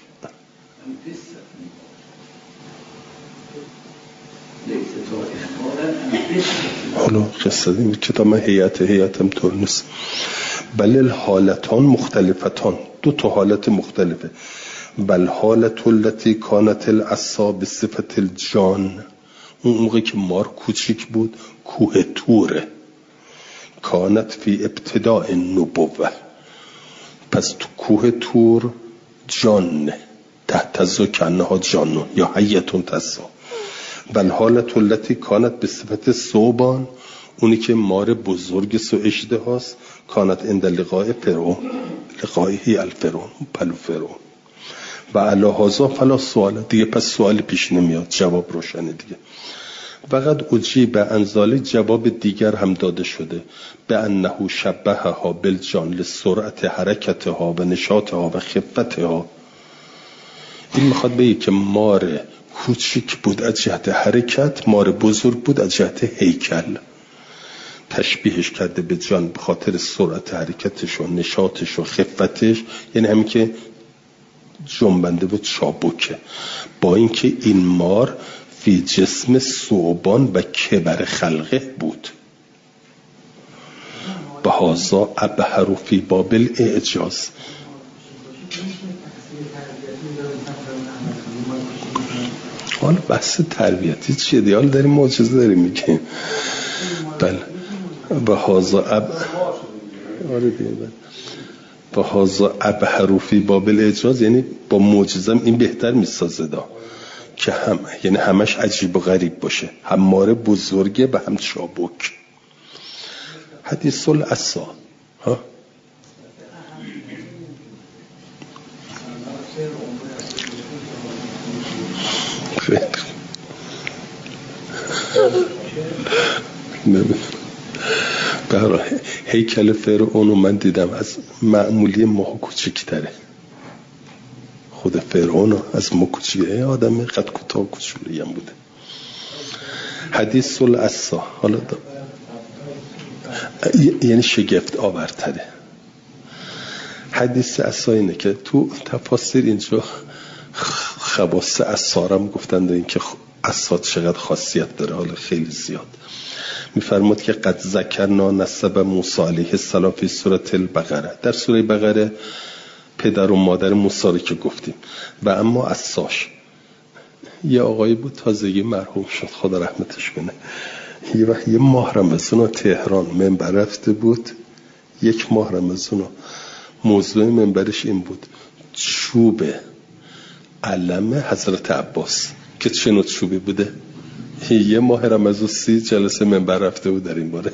حالا قصه دیم کتاب من هیئت هیئتم طور نیست. بل الحالتان مختلفتان، دو تا حالت مختلفه. بل حالت التي كانت العصا بصفت الجان، اون موقع که مار کوچیک بود کوه توره. کانت فی ابتداء النبوه، پس تو کوه تور جان تهتز کانها جانون یا حیتون تسعی. بل حالت التي کانت بصفت ثعبان، اونی که مار بزرگ سو اژدهاست. کانت عند لقاء فرعون، لقائه الفرعون، پلو فرعون. و علی هذا فلا سوال، دیگه پس سوال پیش نمیاد، جواب روشنه دیگه. فقط اجیب انزالی، جواب دیگر هم داده شده. به انه شبهها بالجان لسرعت حرکتها و نشاطها و خفتها. این میخواد بگه که مار کوچیک بود از جهت حرکت، مار بزرگ بود از جهت هیکل. تشبیهش کرده به جان به خاطر سرعت حرکتش و نشاطش و خفتش، یعنی همین که جنبنده بود چابکه. با اینکه این مار فی جسم ثعبان و کبر خلقه بود. بهازا ابهر فی بابل اعجاز. حالا بحث تربیتی چیه دیال داریم معجزه داریم میگیم. بله بهازا اب آره دیگه بهازا ابهر فی بابل اعجاز، یعنی با معجزم این بهتر میسازه دا که هم یعنی همش عجیب و غریب باشه، هم مار بزرگه و هم چابک. حدیث العصا ها برای هیکل فرعون رو من دیدم از معمولی ما کوچیک‌تره. خود فرعون از ما کوچیکه، آدم قد کوتاه کوچولی هم بوده. حدیث العصا حالا دا. یعنی شگفت آورتره. حدیث عصا اینه که تو تفاسیر اینجا خواص عصا هم گفتن ده، این که عصا چقدر خاصیت داره، حالا خیلی زیاد. میفرماد که قد ذکرنا نسب موسی علیه السلام فی سوره البقره، در سوره بقره پدر و مادر موسی رو که گفتیم. و اما عصاش یه آقایی بود تازگی مرحوم شد خدا رحمتش کنه، یه وقت یه ماه رمضان تهران منبر رفته بود، یک ماه رمضان موضوع منبرش این بود چوب علم حضرت عباس. که چه نوع چوبی بوده؟ یه ماه رمضان سی جلسه منبر رفته بود در این باره.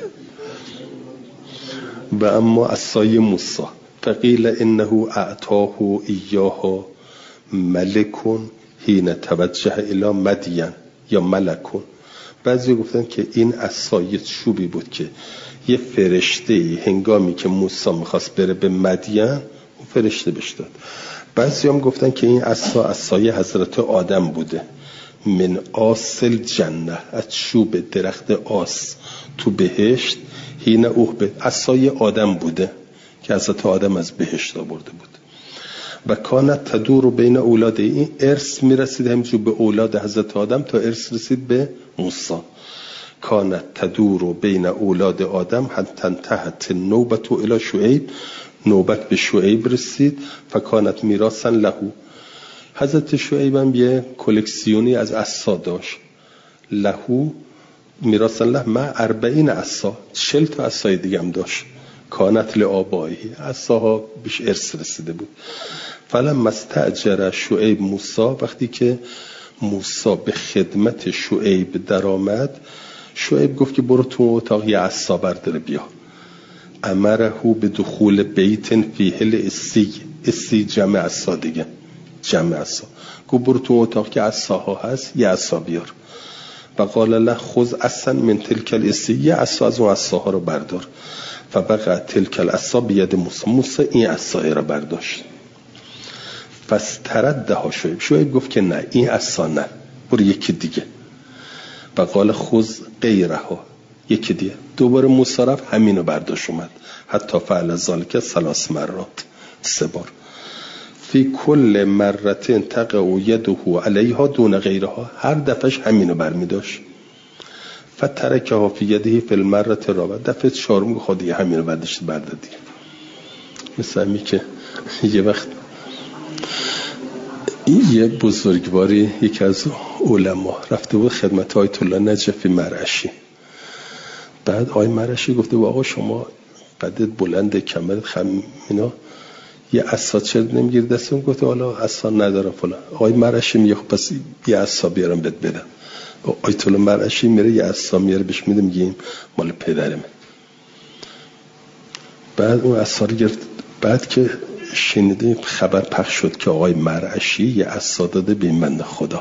و اما عصای موسی فقیل انه اعطاه ایاه ملکون حین توجه الی مدین یا ملکون. بعضی گفتن که این عصای چوبی بود که یه فرشته هنگامی که موسی میخواست بره به مدین اون فرشته بهش داد. بعضی هم گفتن که این عصا عصای حضرت آدم بوده، من آسل جنه، از چوب درخت آس تو بهشت. حین اوه به عصای آدم بوده که حضرت آدم از بهشت آورده بود. و کانت تدور بین اولاد، این ارث میرسید همینجور به اولاد حضرت آدم تا ارث رسید به موسی. کانت تدور بین اولاد آدم حتی انتهت نوبت الی شعیب، نوبت به شعیب رسید. فکانت میراثا له، حضرت شعیب هم یه کلکسیونی از عصا داشت. لهو میراثا له مع اربعین عصا، چهل تا عصای دیگه هم داشت. کانت لآبایی، عصاها بیش ارث رسیده بود. فلما استأجر شعیب موسی، وقتی که موسی به خدمت شعیب در آمد، شعیب گفت که برو تو اتاق یه عصا برداره بیا. امره به دخول بیت فیه الاسی، اسی جمع عصا دیگه، جمع عصا. گفت برو تو اتاق که عصاها هست یه عصا بیار. و قال له خذ عصا من تلک الاسی، یه عصا از اون عصاها رو بردار. فبقى تلک العصا بید موسی، موسی این عصا رو برداشت. فاستردها شعیب، شعیب گفت که نه این عصا نه، برو یکی دیگه. و قال خذ غیرها، یکی دیگه. دوباره موسی رفت همینو برداشت اومد. حتی فعل ذلک ثلاث مرات، سه بار. فی کل مرتين تقع یده علیها دون غیرها، هر دفعش همینو برمیداشت. فترکها فی یده فی المرة الرابعه، دفعه چهارم خود دیگه همینو برداشت بردادی. مثل همی که یه وقت یه بزرگواری یکی از علما رفته بود خدمت آیت الله نجفی مرعشی. بعد آی مرعشی گفته بود آقا شما قدت بلند، کمرت خم اینا، یه عصا چرا نمیگیری دستم؟ گفته حالا عصا ندارم فلان. آقای مرعشی میگه خب پس یه عصا بیارم بهت بدم. آیت الله مرعشی میره یه عصا میاره بهش میده، میگه مال پدرمه. بعد اون عصا رو گرفت. بعد که شنیده خبر پخش شد که آقای مرعشی یه عصا داده به این بنده خدا،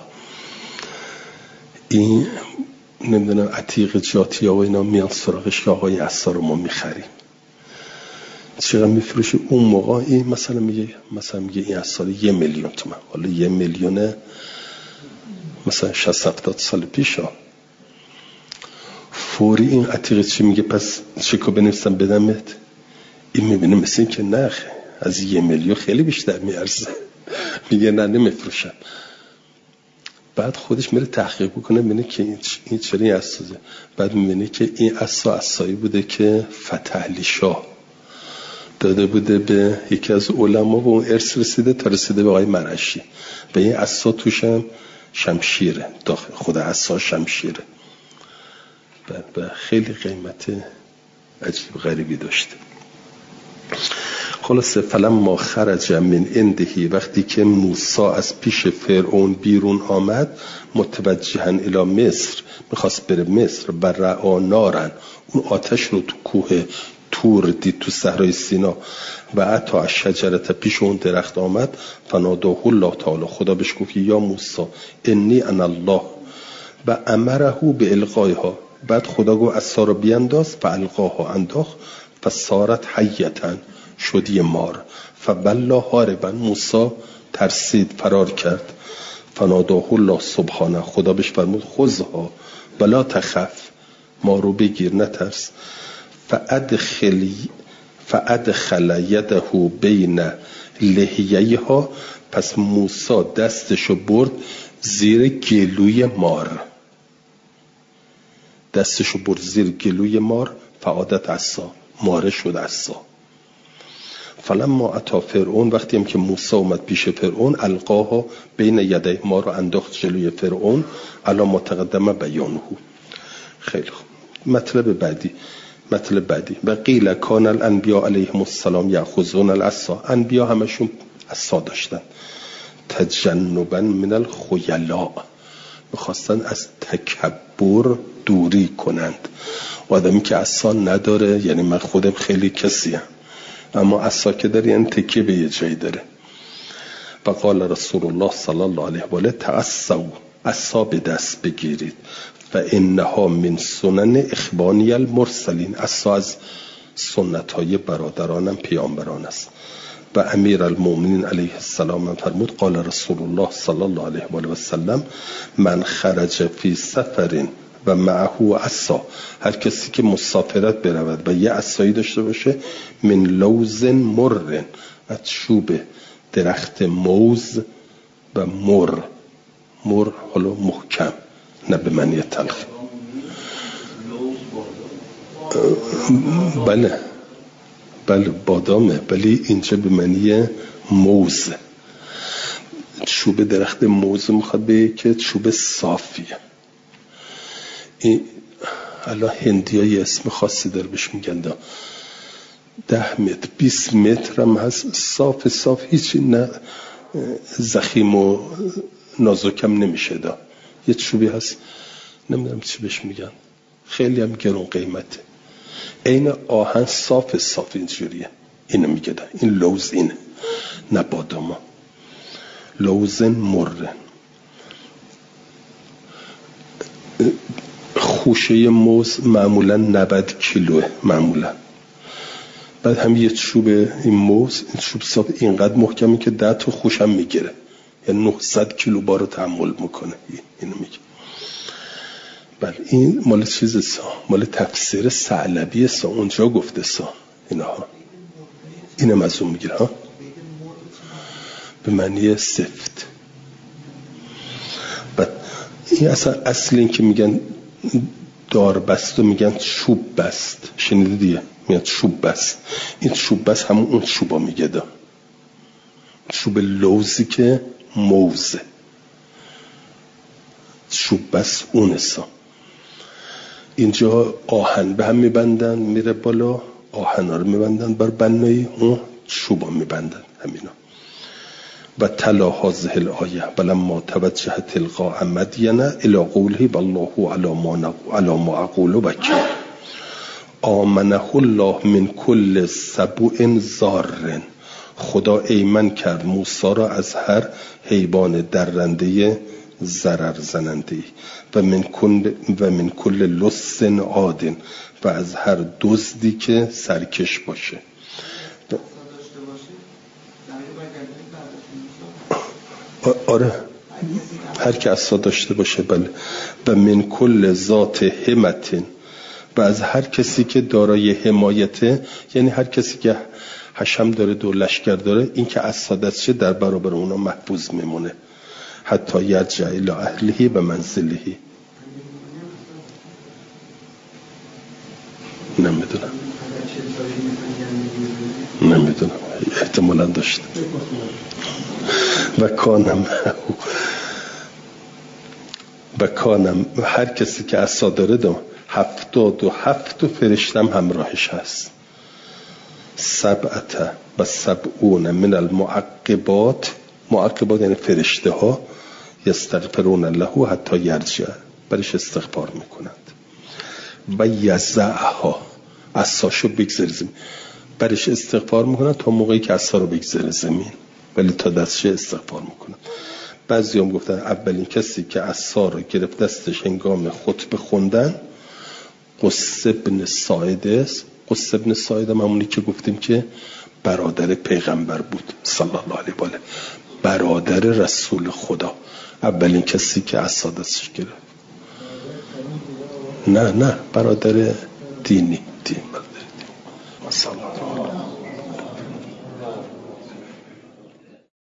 این نمیدونم عتیق جاتی و اینا میان سراغش که آقای عصا رو ما میخریم، چقدر میفروشه. اون موقع این مثلا میگه مثلا میگه این عصا یه میلیون تومان، حالا یه میلیونه مثلا شصت هفتاد سال پیش ها. فوری این عتیقه چی میگه؟ پس چکو بنویسم بدمت؟ این میبینه مثل این که نخ از یه میلیون خیلی بیشتر میارزه. میگه نه نمیفروشم. بعد خودش میره تحقیق بکنه، میبینه که این چرا این اساسه. بعد میبینه که این اسا اسایی بوده که فتح علی شاه داده بوده به یکی از علما و اون ارث رسیده تا رسیده به آقای مرعشی. به این اسا توش هم شمشیره، داخل خود اسا شمشیره. بعد خیلی قیمت عجیب غریبی داشته. خلاصه فلما خرج من عنده، وقتی که موسی از پیش فرعون بیرون آمد، متوجها الی مصر، میخواست بره مصر، و رعا نارن، اون آتش رو تو کوه تور دید، تو صحرای سینا، و عطا از شجرت، پیش اون درخت آمد، فناداه الله تعالی، خدا بهش گفت یا موسی انی انا الله، و امره به القایها. بعد خدا گفت عصا رو بیانداز، فالقاها، انداخت، فصارت حیتا، شد یه مار، فولا هاربا، موسی ترسید فرار کرد، فناداه الله سبحانه، خدا بهش فرمود خذها ولا تخف، ما رو بگیر نترس، فادخل فادخل یده بین لحییها، پس موسی دستشو برد زیر گلوی مار، دستشو برد زیر گلوی مار، فعادت عصا، ماره شد عصا. فلما اتی فرعون، وقتی هم که موسی اومد پیش فرعون، القاها بین یدی، ما رو انداخت جلوی فرعون، علی ما تقدم بیانه. خیلی خوب. مطلب بعدی مطلب بعدی و قیل کان الانبیاء علیهم السلام یاخذون العصا، انبیا همشون عصا داشتن، تجنبا من الخیلاء، میخواستن از تکبر دوری کنند. آدمی که عصا نداره، یعنی من خودم خیلی کسیم، اما عصا که داره یعنی تکیه به یه جایی داره. و قال رسول الله صلی الله علیه و آله تعصوا، عصا به دست بگیرید، و انها من سنن اخوانی المرسلین، عصا از سنت های برادرانم پیامبران است. و امیر المؤمنین علیه السلام فرمود قال رسول الله صلی الله علیه و آله و سلم من خرج فی سفر و معه عصا، هر کسی که مسافرت برود و یه عصایی داشته باشه، من لوز مر، از چوب درخت موز و مر، مر حالا محکم، نه به معنی تلخ. بله بله بادامه، ولی اینجا به معنی موز. چوب درخت موز میخواد بگه که چوب صافیه. این الان هندی های اسم خاصی داره بهش میگن دا. ده متر بیست متر هم هست، صاف صاف، هیچی نه زخیم و نازکم نمیشه دا. یه چوبی هست نمیدونم چی بهش میگن، خیلی هم گرون قیمته، این آهن صاف صاف اینجوریه، اینو میگه دا. این لوز اینه، نه باداما. لوزن مرن، خوشه موز معمولا نود کیلوه معمولا. بعد هم یه چوب این موز، این چوب صاف اینقدر محکمی که ده تا خوشم میگیره، یعنی نهصد کیلو بارو تحمل میکنه. اینو میگه. بله این مال چیز سا، مال تفسیر ثعلبی سا، اونجا گفته سا اینها. اینم از اون میگیره ها، به معنی سفت. بعد این اصلا اصل این که میگن دار بست و میگن چوب بست، شنیده دیگه، میگن چوب بست. این چوب بست همون اون چوبا میگه دا، چوب لوزی که موزه، چوب بست اونسا. اینجا آهن به هم میبندن، میره بالا، آهن ها رو میبندن بر بنایی، اون چوبا میبندن همینا. و تلا هذه الآیه ولما توجه تلقاء مدین الی قوله والله علی ما علی ما اقول وکیل آمنه الله من کل سبع ضار، خدا ایمن کرد موسی را از هر حیوان درنده ضرر زننده و من کل و من کل لص عاد، و از هر دزدی که سرکش باشه. آره هر که عصا داشته باشه. بله. و من کل ذات همتین، و از هر کسی که دارای حمایته، یعنی هر کسی که حشم داره، دو لشکر داره، این که عصا دستشه در برابر اونا محفوظ میمونه. حتی یرجع الی اهله و منزله. نمیدونم نمیدونم احتمالا داشته. و کانم و کانم هر کسی که عصا داره دو هفتاد و هفت فرشتم همراهش هست. سبعت و سبعون من المعقبات، معقبات یعنی فرشته ها، یستغفرون له حتی یرجع، برش استغفار میکنند. و یزعها، عصاشو بگذاره زمین، برش استغفار میکنند تا موقعی که عصا رو بگذاره زمین، ولی تا دستش استغفار میکنند. بعضی هم گفتن اولین کسی که عصا رو گرفت دستش هنگام خطبه خوندن قصه بن ساعد است. قصه بن ساعد هم همونی که گفتیم که برادر پیغمبر بود صلی الله علیه و آله، برادر رسول خدا، اولین کسی که عصا دستش گرفت. نه نه برادر دینی، دین برادر دینی.